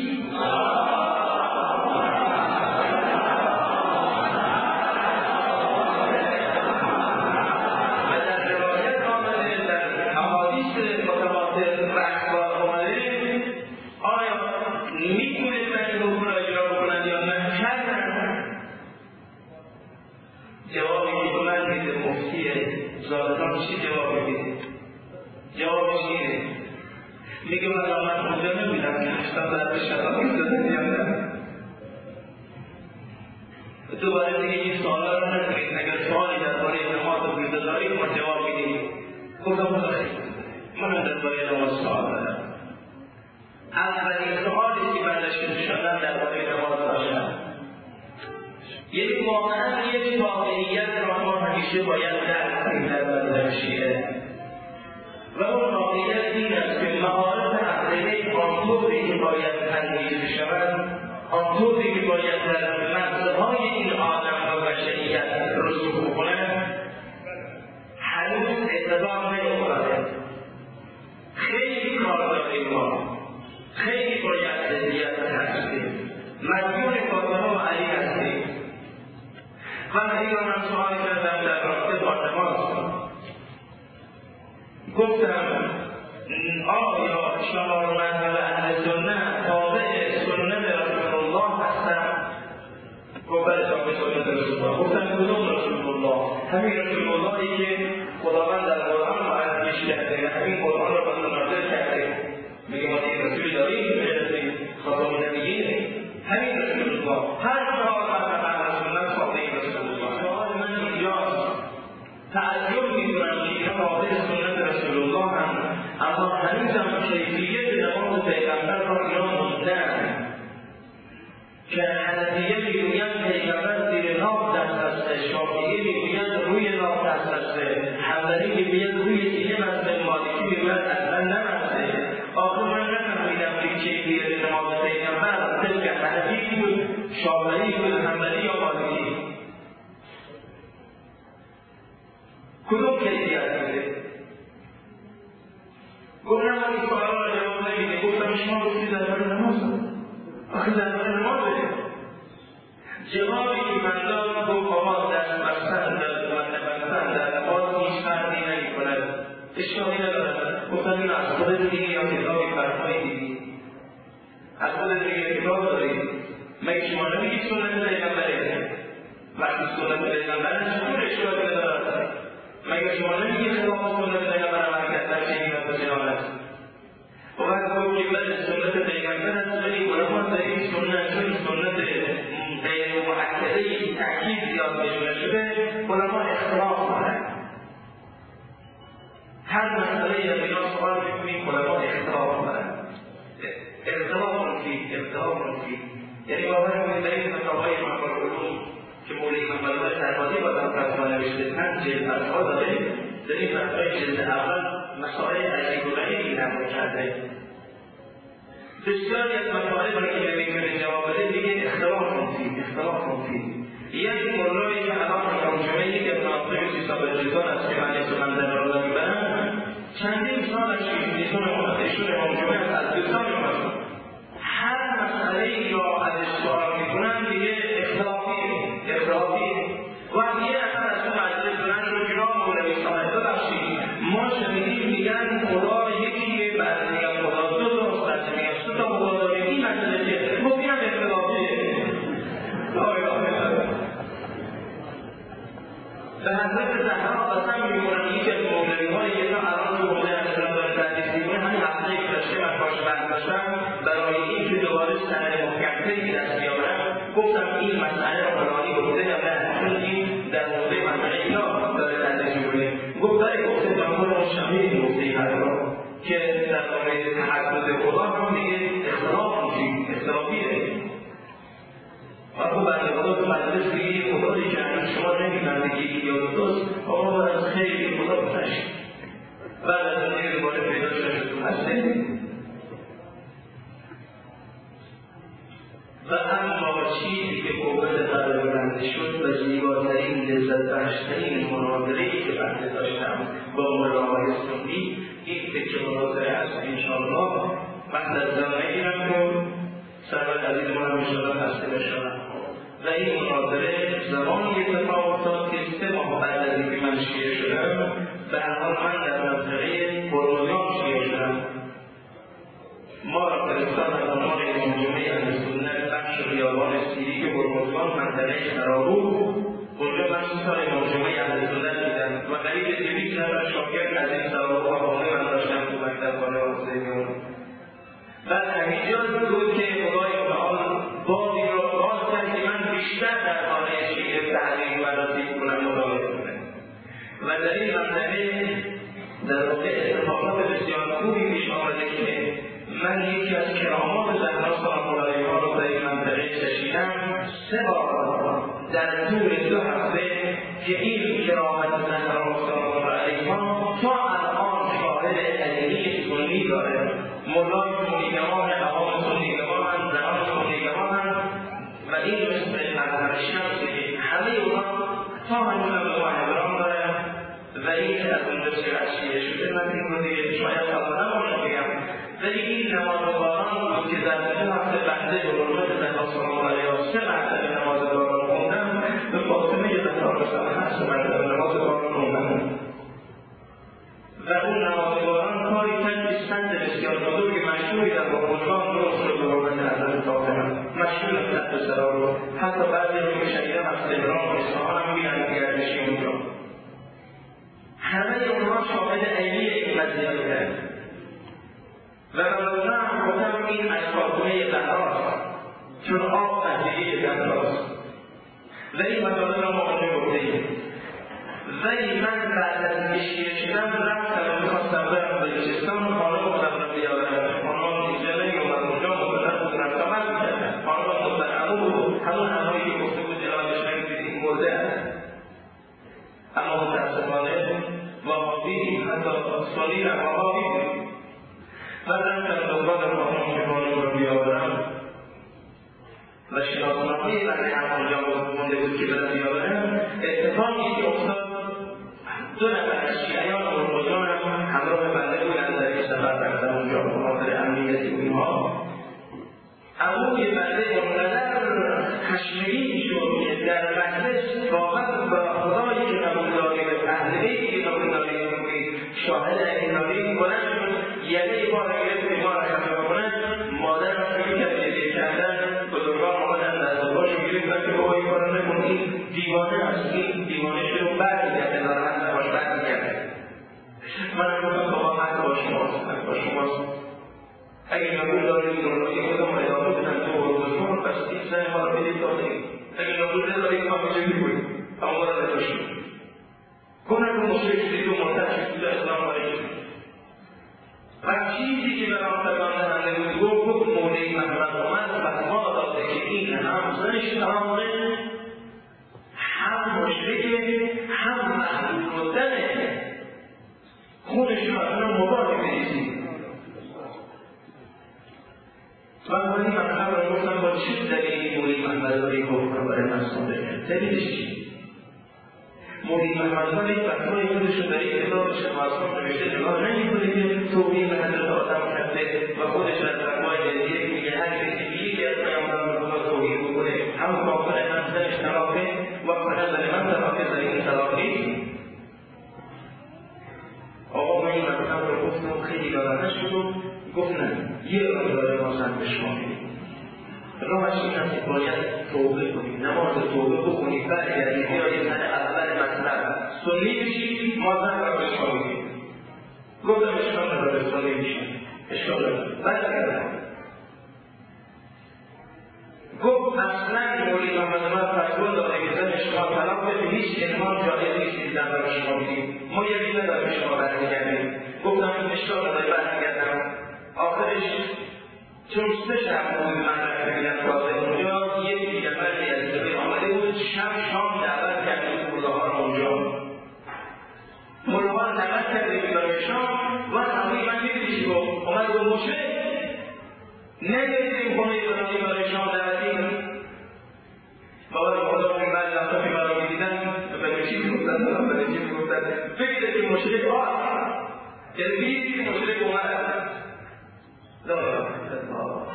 میگه من آمد اونجا نمیدم که هشتاد ضرب شلاق زدن یا نه. دوباره دیگه این سوالا رو نکنید. اگر سوالی درباره نماز و روزه دارید ما جواب میدیم. گفتم بخیر من درباره نماز سوال دارم. اولین سوالی که برداشته شدن درباره نماز داشتم، یعنی واقعا یک واقعیت را ما همیشه باید درک کنیم در مذهب شیعه، و اون واقعیت این است که معارف عقیده آنطوری که باید تنظیم بشود، آنطوری که باید در مغزهای این آدم و بشریت رسوخ کند، هنوز اتفاق نیفتاده. خیلی کار داریم ما، خیلی باید جدیت هستیم، مدیون فاطمه و علی هستیم. من این رو من سوال کردم در رابطه با نماز، گفتم آیا شما مذهب اهل سنت تابع سنت رسول الله هستم؟ گفت بله تابع سنت رسول الله. گفتم کدوم رسول الله؟ همین رسول اللهی که خداوند در قرآن معرفیش کرده، همین قرآن را با نازل کرده، میگه ما این رسولی داریم که خاتم النبیین، همین رسول الله. هر کار مذهب اهل سنت تابع رسول الله. سوال من اینجاست، تعجب میکنم که اینا تابع سنت رسول الله هم، اما هنوزم کیفیت نماز پیغمبر را اینا موندن که حنفیه میگویند پیغمبر زیر ناف دست است، شافعی میگویند روی ناف دست است، حنبلی میگویند روی سینه مسته، مالکی میگویند اصلا نمسته. آخر من نفهمیدم که کیفیت نماز پیغمبر طبق حنفی بود، شافعی بود، حنبلی یا مالکی، کدوم کیفیت بوده؟ گفتم من این سوال را جواب نمیده. گفتم شما گفتی درباره نماز، آخه درباره نمازه. جوابی که من داد گفت آقا دست بستن و نبستن در نماز هیچ فرقی نمی‌کند، اشکالی ندارد. گفتم این از خودت دیگه یا کتابی فرقایی دیدی؟ از خودت دیگه کتاب داری؟ مگه شما نمیگی سنت پیغمبره؟ وقتی سنت پیغمبره چطور اشکالی ندارد؟ مگر شما نمیگی خلاف سنت پیغمبر حرکت در چنین و خیانت؟ و وقتی گفت که بله سنت پیغمبر است، ولی علما در این سنت چون سنت غیر مؤکده تاکید زیاد بهش شده، علما اختلاف دارند. هر مسئله از اینا سوال میکنیم علما اختلاف دارند. اختلاف فی اختلاف فی یعنی باور می‌کنید در این فتاوای محور علوم که مولوی محمد سربازی با در فتوا نوشته پنج جلد فتوا داره، در این فتوای جلد اول مسائل عجیب و غریبی نقل کرده. بسیاری از مطالب که نمی‌تونه جواب بده دیگه اختلاف فی اختلاف فی. یک مولوی که الان ترجمه یک مناطق سیستم بلوچستان است که من اسم منظر را نمیبرم، چندین سال از ایشون ایشون ترجمه از دوستان اومد. هر مسئله را ازش سوال میکنن دیگه اختلافیه اختلافیه و یه نفر از اون مجلس بلند رو جناب مولوی صاحب ببخشید ما شنیدیم میگن خدا یکیه، بعد میگن خدا دو تا، بعد میگن سه تا خدا داریم، این مسئله چیه؟ خب اینم اختلافیه. به حضرت زهرا قسم میکنم یکی از مولوی‌های اینا الان تو حوزه اسلام داره تدریس میکنه، همین هفته گذشته من باش بحث داشتم برای اینکه دوباره سند محکم‌تری دست بیاورم، گفتم این مسئله را فلانی گفته یا نه، چون این در حوزه مسئله اینا داره تدریس میکنه. گفت بله گفته دامون مشابه این گفته این حضرات که در مورد تحدث خدا هم دیگه اختلاف میشه، اختلافیه. و خب بنده خدا تو مجلس دیگه خدا دیگه شما نمی‌فهمید که یکی یا دوست آقا باید از خیلی خدا بتشید بعد از اون دیگه دوباره پیدا شده تو هسته. و اما چیزی که قوت قلب بنده شد و زیباترین لذت بخشترین مناظره‌ای که بنده داشتم با مولای سنی این فکر مناظره است. انشاءالله من در زمان نگیرم کن سرور عزیز ما هم انشاءالله هسته بشنم و این مناظره زمانی اتفاق افتاد که سه ماه بعد از اینکه من شیعه شدم به هر حال من در منطقه هرمزگان شیعه شدم. ما را فرستاد از عنوان امام جمعه اهل‌سنت بخش خیابان سیری که هرمزگان منطقه خرابو، اونجا مخصوصا امام جمعه اهل‌سنت بودم و قریب دویست نفر شاگرد از این سرابو و خانه من داشتم تو مکتبخانه حسینیان. بعد همینجا بود که خدای متعال بازی را باز کرد که من بیشتر در خانه در این منطقه در واقع اتفاقات بسیار خوبی پیش آمده که من یکی از کرامات زهرا سلام الله علیها رو در این منطقه چشیدم. سه بار در طول دو هفته که این کرامت زهرا سلام الله علیها تا الان شاهد علیه سنی داره، مولای سنیگمان، عوام سنیگمان، زنان سنیگمان و این مثل مذهب شمسی که همه اونا تا هنوز هم به ما احترام داره و این که از اونجا چقدر شیعه شده من این رو دیگه شاید خواستم رو بگم. ولی این نماز باران بود که در دو هفته بنده به حرمت زهرا سلام الله علیها سه مرتبه نماز باران خوندم، به فاطمه زهرا رسول هست مرتبه نماز باران خوندم و اون نماز باران کاری کرد که سند بسیار بزرگ مشهوری در بخارستان درست شد به حرمت حضرت فاطمه، مشهور سد و سرا رو حتی بعضی رو که شنیدم از تهران و اصفهان هم میرن گردشی اونجا. همه اونها شاهد عینی این قضیه بودن و رمضان هم گفتم این از فاطمه زهراست چون آب تحلیلی زهراست و این مطالب را ما آنجا گفته‌ایم. ولی من بعد از اینکه شیعه شدم رفتم و میخواستم برم بلوچستان، خانم خودم را بیاورم، خانم اینجا نمی‌اومد اونجا مطلب بود، رفتم عرض می‌کردم خانم مستقیمو بود، همون همایی که گفته بود جنابش نمی‌دید این برده است. اما متاسفانه وهابی حتی سنی و وهابی بود. من رفتم دنبال خانم که خانم را بیاورم و شناسنامه من هم آنجا مونده بود که برم بیاورم. اتفاقی که افتاد دو نفر از شیعیان هرمزگان هم همراه بنده بودند در یک سفر رفتن اونجا به خاطر امنیتی اونها. اما که بنده اونقدر خشمگین شد که در مجلس واقعا با خدایی که قبول داریم و اهل بیتی که قبول داریم شاهد ایناری بلند شد، یعنی ما را گرفت ما را کفر کنند. مادرم شروع کرد گریه کردن، بزرگان آمدن در بزرگاشو گرفتن که بابا این کارا نکن، این دیوانه است، این دیوانه شروع برمیگرده ناراحت نباش برمیگرده. منم گفتم بابا حق با شماست، حق با شماست، اگه قبول دارید مرمانی خودم را ادامه بدن تو هرمزگان پس این زن ما را بدید دادیم، اگه قبول ندارید ما اینجا میکنیم اما ما را نداشتیم. گفتم که مشکل شدید و مرتب شدید و اسلام وارد شد و چیزی که برام تکان دهنده بود گفت گفت مولوی محمد آمد فتوا داده که این هم زنش طلاقه، هم مشرکه، هم محبوب بودنه، خونش رو از اون مباهی بریزید. من ولی مطلب رو گفتم با چه دلیلی مولوی محمد رو گفتم برای مصنون بگم دلیلش چی؟ مولوی محمد یک فتوای خودش رو در یک کتاب شفاعت‌ها نوشته نگاه نمی‌کنه که توهین به حضرت آدم کرده و خودش در فتوای جدیدی میگه هر کسی که یکی از پیامبران خدا توهین بکنه هم کافر هم زنش طلاقه و فقط زن من طلاقه زن این طلاق نیست. آقا من این مطلب رو گفتم خیلی ناراحت شد و گفت نه یه راه داره ما سند به شما میدیم. راهش این است که باید توبه کنید، نماز توبه بکنید، برگردید بیایید سر اول مطلب سنی بشید، ما زن را به شما میدیم. گفتم اشکال نداره سنی بشید، اشکال نداره برگردم. گفت اصلا مولوی محمد آمد فتوا داده که زن شما طلاق بده، هیچ انهار جایز نیست که زن را به شما میدیم، ما یکی نداره به شما برگردیم. گفتم اشکال نداره برگردم. آخرش چون سه شب بود من رفته بیدم تازه اونجا، یک دیگرمردی از زبه آمده بود شب شام دعوت کرده بود ملاها را اونجا، ملاها را دعوت کرده بود برای شام و همونی من میدونی چی گفت؟ آمد گفت مشرک نگرید این خونه برای برای شام دعوتیم. بابا خدا که بعد لحظه که برای میدیدن برای چی میگفتن برای چی میگفتن بگیده که مشرک آه یعنی بگیدی که مشرک اومد. لا الله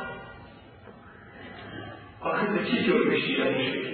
آخر به چی جور بشیدن مشرکی؟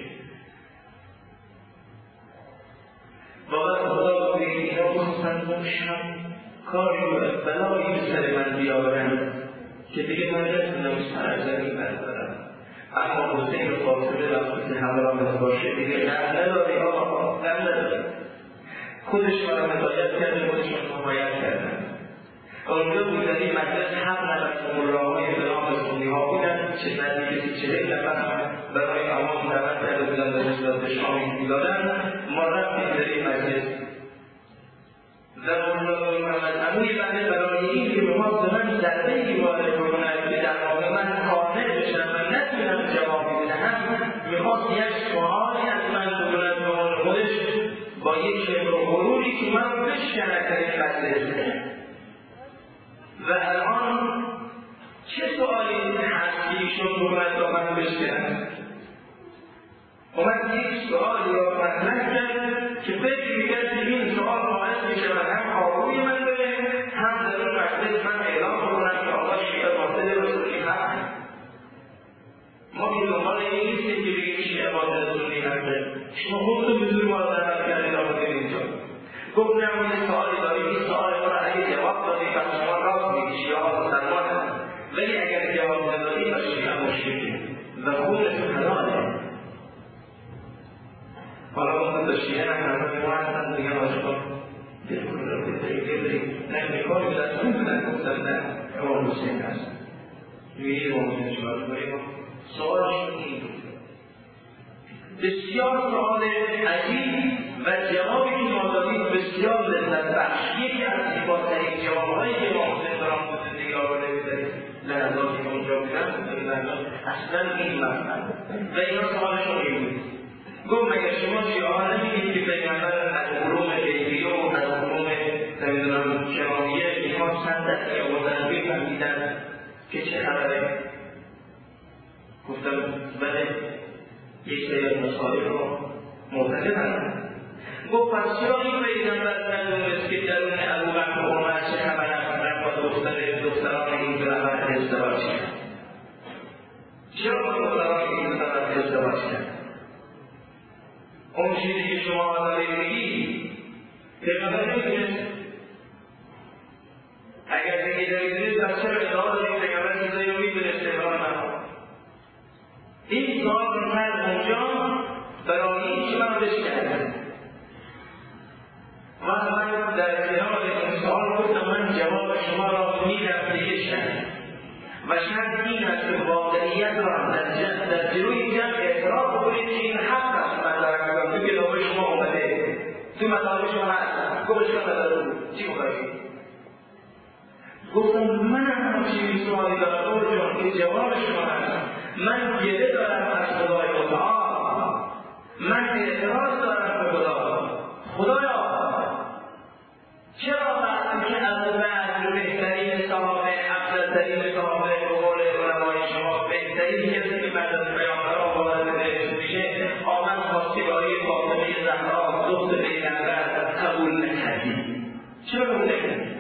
واقعا خدا بوده که اینا بخواستن اون شب کاری و بلایی به سر من بیاورن که دیگه من نتونم سر زمین بردارم. اما حسین فاطمه وقتی که همراه باشه دیگه غم نداری آقا، غم نداری. خودش مرا هدایت کرده، خودش مرا حمایت کردن. اونجا بود در این مجلس هم نفر ملاهای به نام سنی‌ها بودن چه نزدیک چهل نفر برای عوام دعوت کرده بودن به نسبت شامی می‌دادن. ما رفتیم در این مجلس شماست یک سوالی از من بکنند به آن خودش با یک کبر و غروری که من رو بشکنه در این قصه. و الان چه سوالی هست که ایشون بکنند تا من بشکنم؟ اومد یک سوالی را مطرح کرد که فکر میکرد که این سوال باعث میشود هم آبروی من بره، هم در اون مجلس من اعلام بکنم که آقا شیعه باطل رسولی حق. ما که دنبال این نیستیم که بگیم شیعه باطل رسولی حقه. شما خودتون به زور ما رو دعوت کردید آمدید اینجا. گفتم این سوالی دارید، این سوال ما را اگه جواب دادید پس شما راست میگید شیعه ها مسلمان هستند، ولی اگر جواب ندادید پس شیعه مشرکین و خونتون حلاله. حالا اون دو شیعه نکنه ما هستن دیگه آشکار دلون رو بده بریم نه میکاری دستون بدن گفتن نه امام حسین هست میگه امام حسین چکار کنیم. سوالشون این بسیار سوال عجیب و جوابی که ما دادیم بسیار لذت بخش. یکی از زیباترین جوابهایی که امام حسین برام تو زندگی آورده می‌ذاریم لحظاتی که اونجا بودن اصلا این مطلب و اینا سوالشون این بود. گفت مگر شما شیعه نمیگید که پیغمبر از علوم غیبیه و از علوم نمیدونم شرعیه اینها چند دستی آوردن بفهمیدن که چه خبره؟ گفتم بله یک سری از مسائل رو معتقدن. گفت پس چرا این پیغمبر ندونست که درون ابوبکر و عمر چه خبر است رفت با دختر دختران این پیغمبر ازدواج کرد؟ چرا با دختران این پیغمبر ازدواج کرد؟ اون چیزی که شما دارید میگید پیغمبر نمیدونست. اگر دیگه دارید پس چرا ادعا دارید پیغمبر چیزایی رو میدونست پیغمبر نمید؟ این سوال رو کرد اونجا برای این که من بشکردم و من در کنار این سوال گفتم من جواب شما را میدم دیگه شد و شاید این است که واقعیت را در جلوی جمع اعتراف کنید که این حق است. من در اکرام تو کتاب شما اومده تو مطالب شما هست گفت شما ندارد چی بخواهید؟ گفتم من هم همچین سوالی دارم دور جان که جواب شما هست. من گله دارم از خدای متعال، من اعتراض دارم به خدا. خدایا چرا وقتی که ابوبکر بهترین صحابه افضلترین صحابه به قول علمای شما بهترین کسی که بعد از پیامبران وارد بهشت میشه آمد خواستی برای فاطمه زهرا دختر پیغمبر قبول نکردی؟ چرا قبول نکردی؟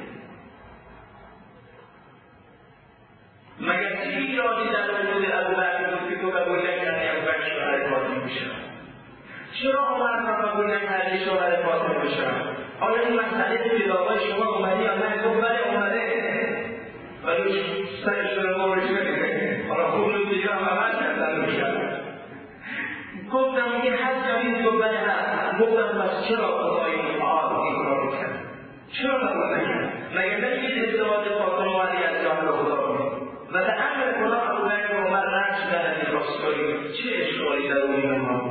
مگر چه ایرادی در وجود ابوبکر بود که تو قبول نکردی ابوبکر شوهر فاطمه بشه؟ چرا عمر را قبول نکردی شوهر فاطمه بشه؟ آیا این مسئله که داوای شما اومدی یا نه؟ گفت بله اومده ولی سرش رو بارش نمیده. حالا خوب شد دیگه هم عمل کردن میشن. گفتم این حد جمعید گفت بله هست. گفتم بس چرا خدای متعال این کار کرد؟ چرا قبول نکرد؟ مگر نمیگید ازدواج فاطمه و علی از جان خدا کنید و در امر خدا ابوبکر و عمر رد شدن از راستگاری چه اشکالی در اون اینها؟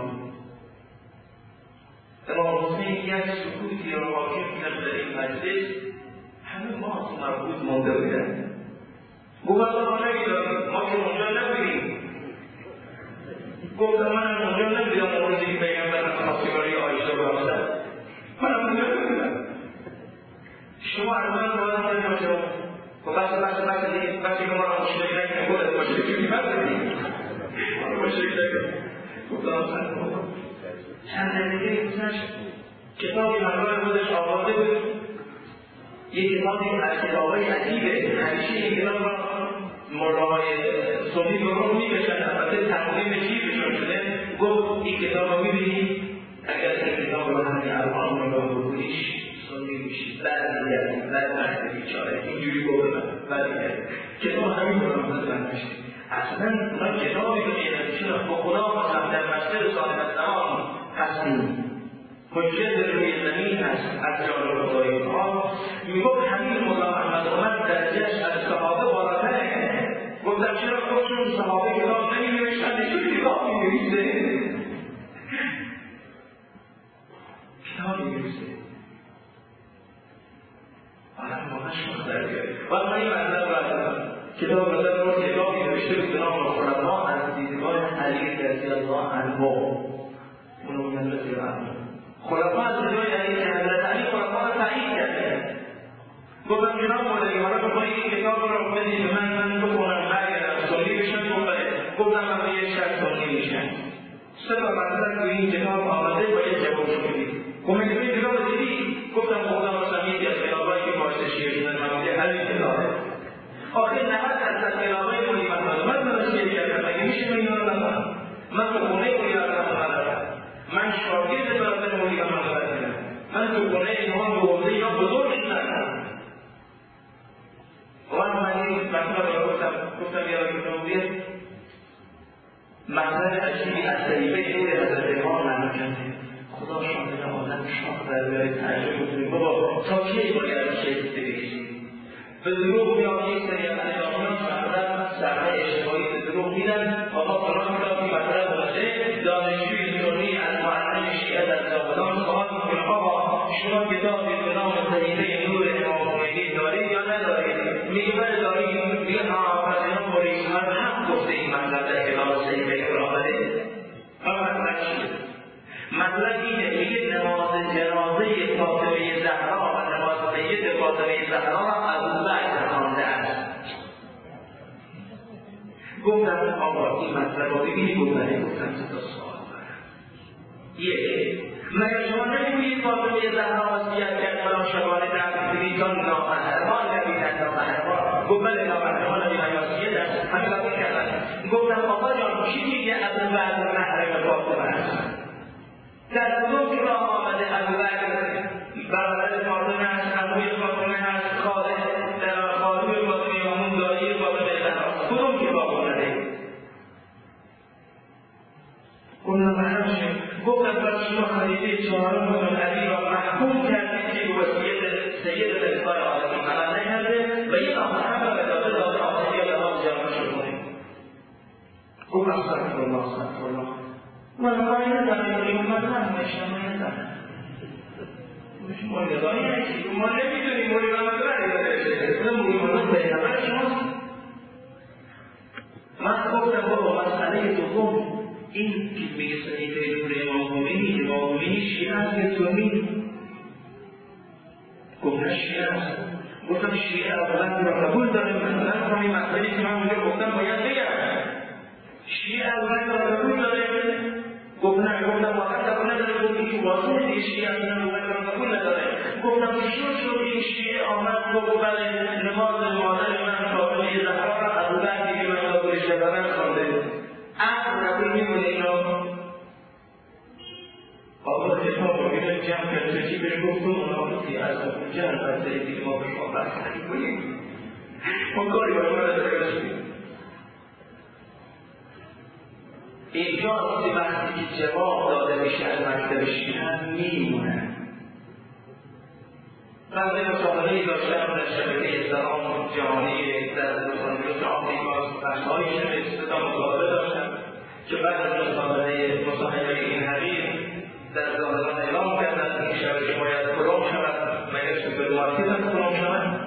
امام حسین یک سکوتی را حاکم کرد در این مجلس. همه ما تو مربوط مانده بودن. گفت ما نمیدانیم، ما که اونجا نبودیم. گفتم من اونجا نبودم اون روزی که پیغمبر از خواستگاری عایشه رفتن. من اونجا نبودم. شما از من باید هم باشه و بس بس بس دیگه بس که ما را مشرک نکنه خودت مشرک که بس دیگه ما را مشرک نکنه. گفتم سن چند دقیقه گذشت کتابی همراه خودش آورده بود. یک کتابی از کتابای عجیبه. همیشه این کتاب را ملاهای صوفی برون میکشن البته تقویم جیبشون شده. گفت این کتاب را میبینی اگر این کتاب را همین الان نگاه بکنیش سنی میشی بعد دیگر بعد وقت بیچاره اینجوری گفت من بعد دیگر کتاب همین را من میشه. اصلا من کتابی رو میدم چرا با خدا قسم در مسجد صاحب الزمان هستیم حجت روی زمین هست از جانب خدای تعالی. میگفت همین مولا احمد عمر درجهش از صحابه بالاتره. گفتم چرا خودشون صحابه کتاب نمی‌نوشتن چون کتاب می‌نویسه کتاب می‌نویسه آدم واقعا مختلف کرد. وقت من این مطلب را کتاب مثلا رو کتابی نوشته بود به نام خلفا از دیدگاه علی رضی الله عنه عنه اونو میگن رضی الله عنه. خلفا از جای علی که حضرت علی خلفا را تایید کرده. گفتم جناب مولوی حالا بخواهی این کتاب را بدید من من بخونم برگردم سنی بشن گفتم من به یک شخص سنی میشن. سه تا مطلب تو این کتاب آمده باید جواب بدید. گفتم که این کتاب دیدی؟ گفتم خدا مثلا یکی از کتابایی که فارسی شیعه شدن ممنوعه همین کتابه. آخه نهت از کتابای مولی محمد من من شیعه کردم اگه میشه من اینا رو نکنم. من تو خونه مولی محمد ندارم. من شاگرد برادر مولی محمد هستم. من تو خونه اینها به حوزه اینا بزرگ شدم. من من این مطلب رو گفتم گفتم یه رو بیاد مطلب عجیبی از طریقه نور حضرت امام نقل کرده. خدا شاهد آدم شاخ در بیاره تعجب می‌کنیم بابا تا کی باید از شیخ بکشیم؟ به دروغ میاد یک سری از ادعامیان مطلب صفحه اشتباهی به دروغ میدن آقا فلان کتاب که مطلب اومده دانشجوی سنی از معلم شیعه در زابلان سوال می‌کنه آقا شما کتابی به نام طریقه نور امام خمینی دارید یا ندارید؟ میگه بله دارید. میگه ها پس اینا مولیس هم حق گفته این مطلب در کتاب صحیح نور آمده. اما مطلب چیه؟ مطلب اینه میگه نماز جنازه فاطمه زهرا و نماز سید فاطمه زهرا را ابوبکر خوانده است. گفتم آقا این مطلب رو ببینی گفتن گفتم سه تا سوال دارم. یک مگر شما نمیگویید فاطمه زهرا وصیت کرد فلان شبانه دفن کنیدان نامحرمان نبیدن نامحرمان. گفت بله نامحرمان نبیدن وصیت است همین قبول کردن. گفتم آقا جان کی میگه ابوبکر محرم فاطمه است؟ در کدوم کتاب آمده ابوبکر برادر فاطمه است، عموی فاطمه است، خاله در خالوی فاطمه همون دایی فاطمه زهرا کدوم کتاب آمده؟ اون محرم شد. گفتم پس شما خلیفه چهارم بن علی را محکوم کردید که وصیت سید نسای عالمین عمل نکرده و یک نامحرم را اجازه داده آمده یا نماز جمعه کنید. گفت استغفر الله استغفر الله. من کاری ندارم این مطلب نمیشم ندارم. ما نگاهی نشید ما نمیدونیم مولی محمد را نداره. مولی محمد پیغمبر شماست. من گفتم بابا مسئله دوم این که میگه صحیفه نور امام خمینی امام خمینی شیعه است یا سنی؟ گفتم شیعه است. گفتم شیعه ابوبکر را قبول داریم مثلا میخوام این مسئله که من اونجا گفتم باید بگم شیعه ابوبکر را قبول داریم. گفت نه گفتم واقعا قبول نداره. گفتی که واضحه دیگه شیعه از من ابوبکر را قبول نداره. گفتم چطور شد این شیعه آمد گفت بله نماز مادر من فاطمه زهرا را ابوبکر که من قبولش ندارم خوانده. عقل قبول می‌کنه اینا. آقا کتاب رو بیرون جمع کرد چی بره گفت تو منافقی از جمع و سیدی ما به شما بحث کنیم. ما کاری با ما نداره داشتیم. اینجا که وقتی که جواب داده میشه از مکتب شیعه میمونه. من به مصاحبه‌ای داشتم در شبکه سلام جهانی در لس آمریکا بخش‌های شبکه تا مصاحبه داشتم که بعد از مصاحبه مصاحبه این حقیق در زاهدان اعلام کردن این شبکه باید کلام شود مگر سوپرمارکت هم کلام شود.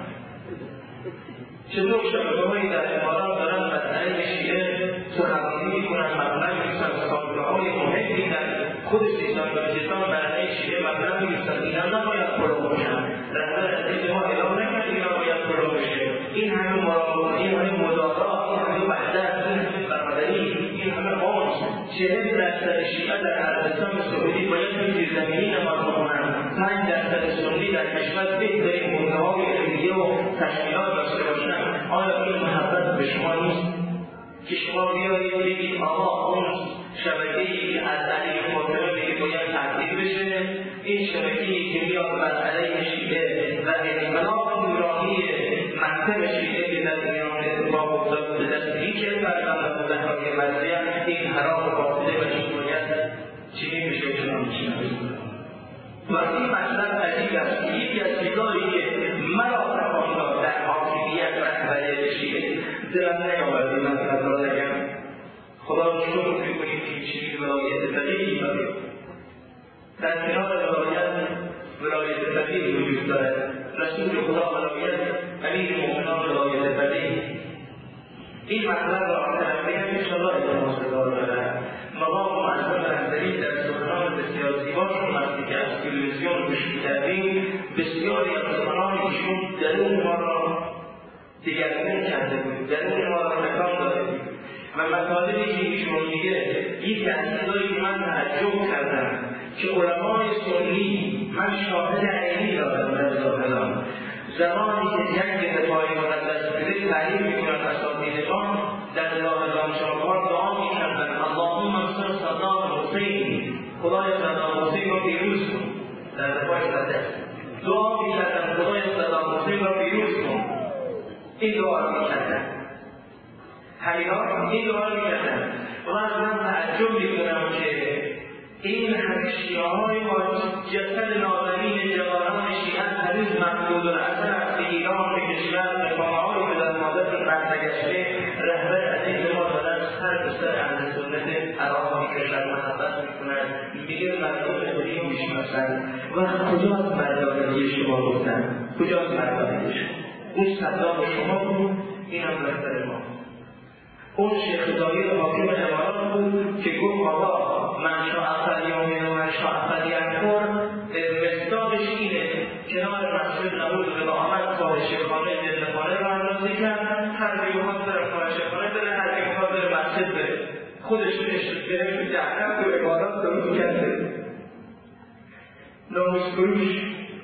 چطور شبکه‌هایی در امارات دارن مسئله شیعه سخنرانی می‌کنن مطلب می‌نویسن سابقه‌های مهمی در خود سیستان بلوچستان برای شیعه مطلب می‌نویسن اینا نباید کلام بشن. رهبر از ما اعلام نکرد اینا باید کلام بشه. این همه مراقبه این همه مدارات این همه وحدت این همه برادری این همه آنس چهل درصد شیعه در عربستان سعودی باید به زیرزمینی نماز بخونن. پنج درصد سنی در کشور بهترین حوزه‌های علمیه و تشکیلات داشته باشن. آیا این محبت به شما نیست؟ که شما بیایید بگید آقا اون شبکه‌ای که از علی فاطمه میگه باید تعطیل بشه، این شبکه‌ای که میاد مسئله شیعه و انقلاب نورانی مکتب شیعه که در ایران اتفاق افتاد به دست هیچ فرزند مطلقای وضعیت این حرام و باطله و این باید چنین بشه و چنان بشه. و این مطلب عجیب است که یکی از چیزایی که مرا تماشا در حاکمیت رهبری شیعه دلم نیاورد این مطلب را نگم. خدا را شکر می‌کنیم که چنین ولایت فقیهی داریم. در کنار ولایت ولایت فقیه وجود دارد. رسول خدا ولایت امیر مومنان ولایت فقیه. این مطلب را بگم انشاءالله ادامه صدا دارد. مقام معظم رهبری در سخنان بسیار زیباشون وقتی که از تلویزیون گوش می‌کردیم، بسیاری از سخنان ایشون درون ما را دگرگون کرده بود، درون ما را تکان داده بود و مطالبی که ایشون میگه یکی از چیزایی که من تعجب کردم که علمای سنی من شاهد عینی دارم در زاهدان زمانی که جنگ دفاعی مقدس بوده تعریف میکنن اساتیدگان در زاهدان شاهوار دعا میکردن اللهم انصر صدام حسین، خدای صدام حسین را پیروز کن. در دفاع مقدس دعا میکردن خدای صدام حسین را پیروز کن. این دعا را میکردن حقیقات این دعا را میکردن و من تعجب میکنم که این همشیه های با جسد نازنین جوانان شیعه هنوز محمود الاثر از ایران به کشور به پاهایی که در مادر برنگشته رهبر عزیز ما دارد سر به سر اهل سنت عراق میکشد، محبت میکند، میگه مردم خودی میشناسند. و کجا از مردانگی شما گفتن؟ کجا از مردانگی شما؟ اون صدام شما بود، این هم رهبر ما. اون شیخ زایر حاکم امارات بود که گفت آقا من شاعفلی آمین و من شاعفلی اکبر مستاقش اینه کنار مسجد نبود و به آمد فاحشه خانه جنخانه رو اندازی کرد، هر که بخواد بره فاحشه خانه بره، هر که بخواد بره مسجد بره، خودش نشد گرفت جهنم و عبادات درست کرده. ناموس فروش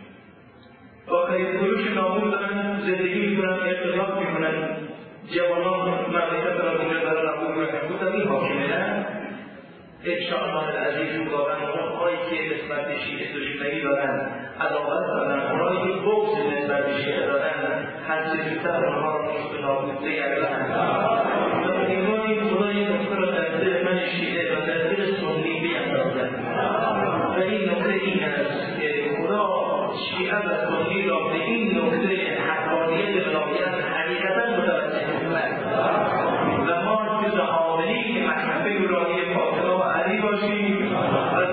آخرین فروش ناموس دارن، زندگی میکنن، اختلاف میکنن، جوانان مملکت را دیگر در ربور و حکومت این حاکمه نه؟ انشاءالله العزیز خداوند اونهایی که نسبت به شیعه دشمنی دارن، عداوت دارن، اونهایی که بغض نسبت به شیعه دارن، هر چیزتر اونها را نیست به نابود بگردن. و امیدواریم خدا این نکته را در دل من شیعه و در دل سنی بیندازد. و این نکته این است که خدا شیعه و سنی را به این نکته حقانیت ولایت حقیقتا متوجه کنند و ما جز عاملی که مشرفه نورانی فاطمه و علی باشیم و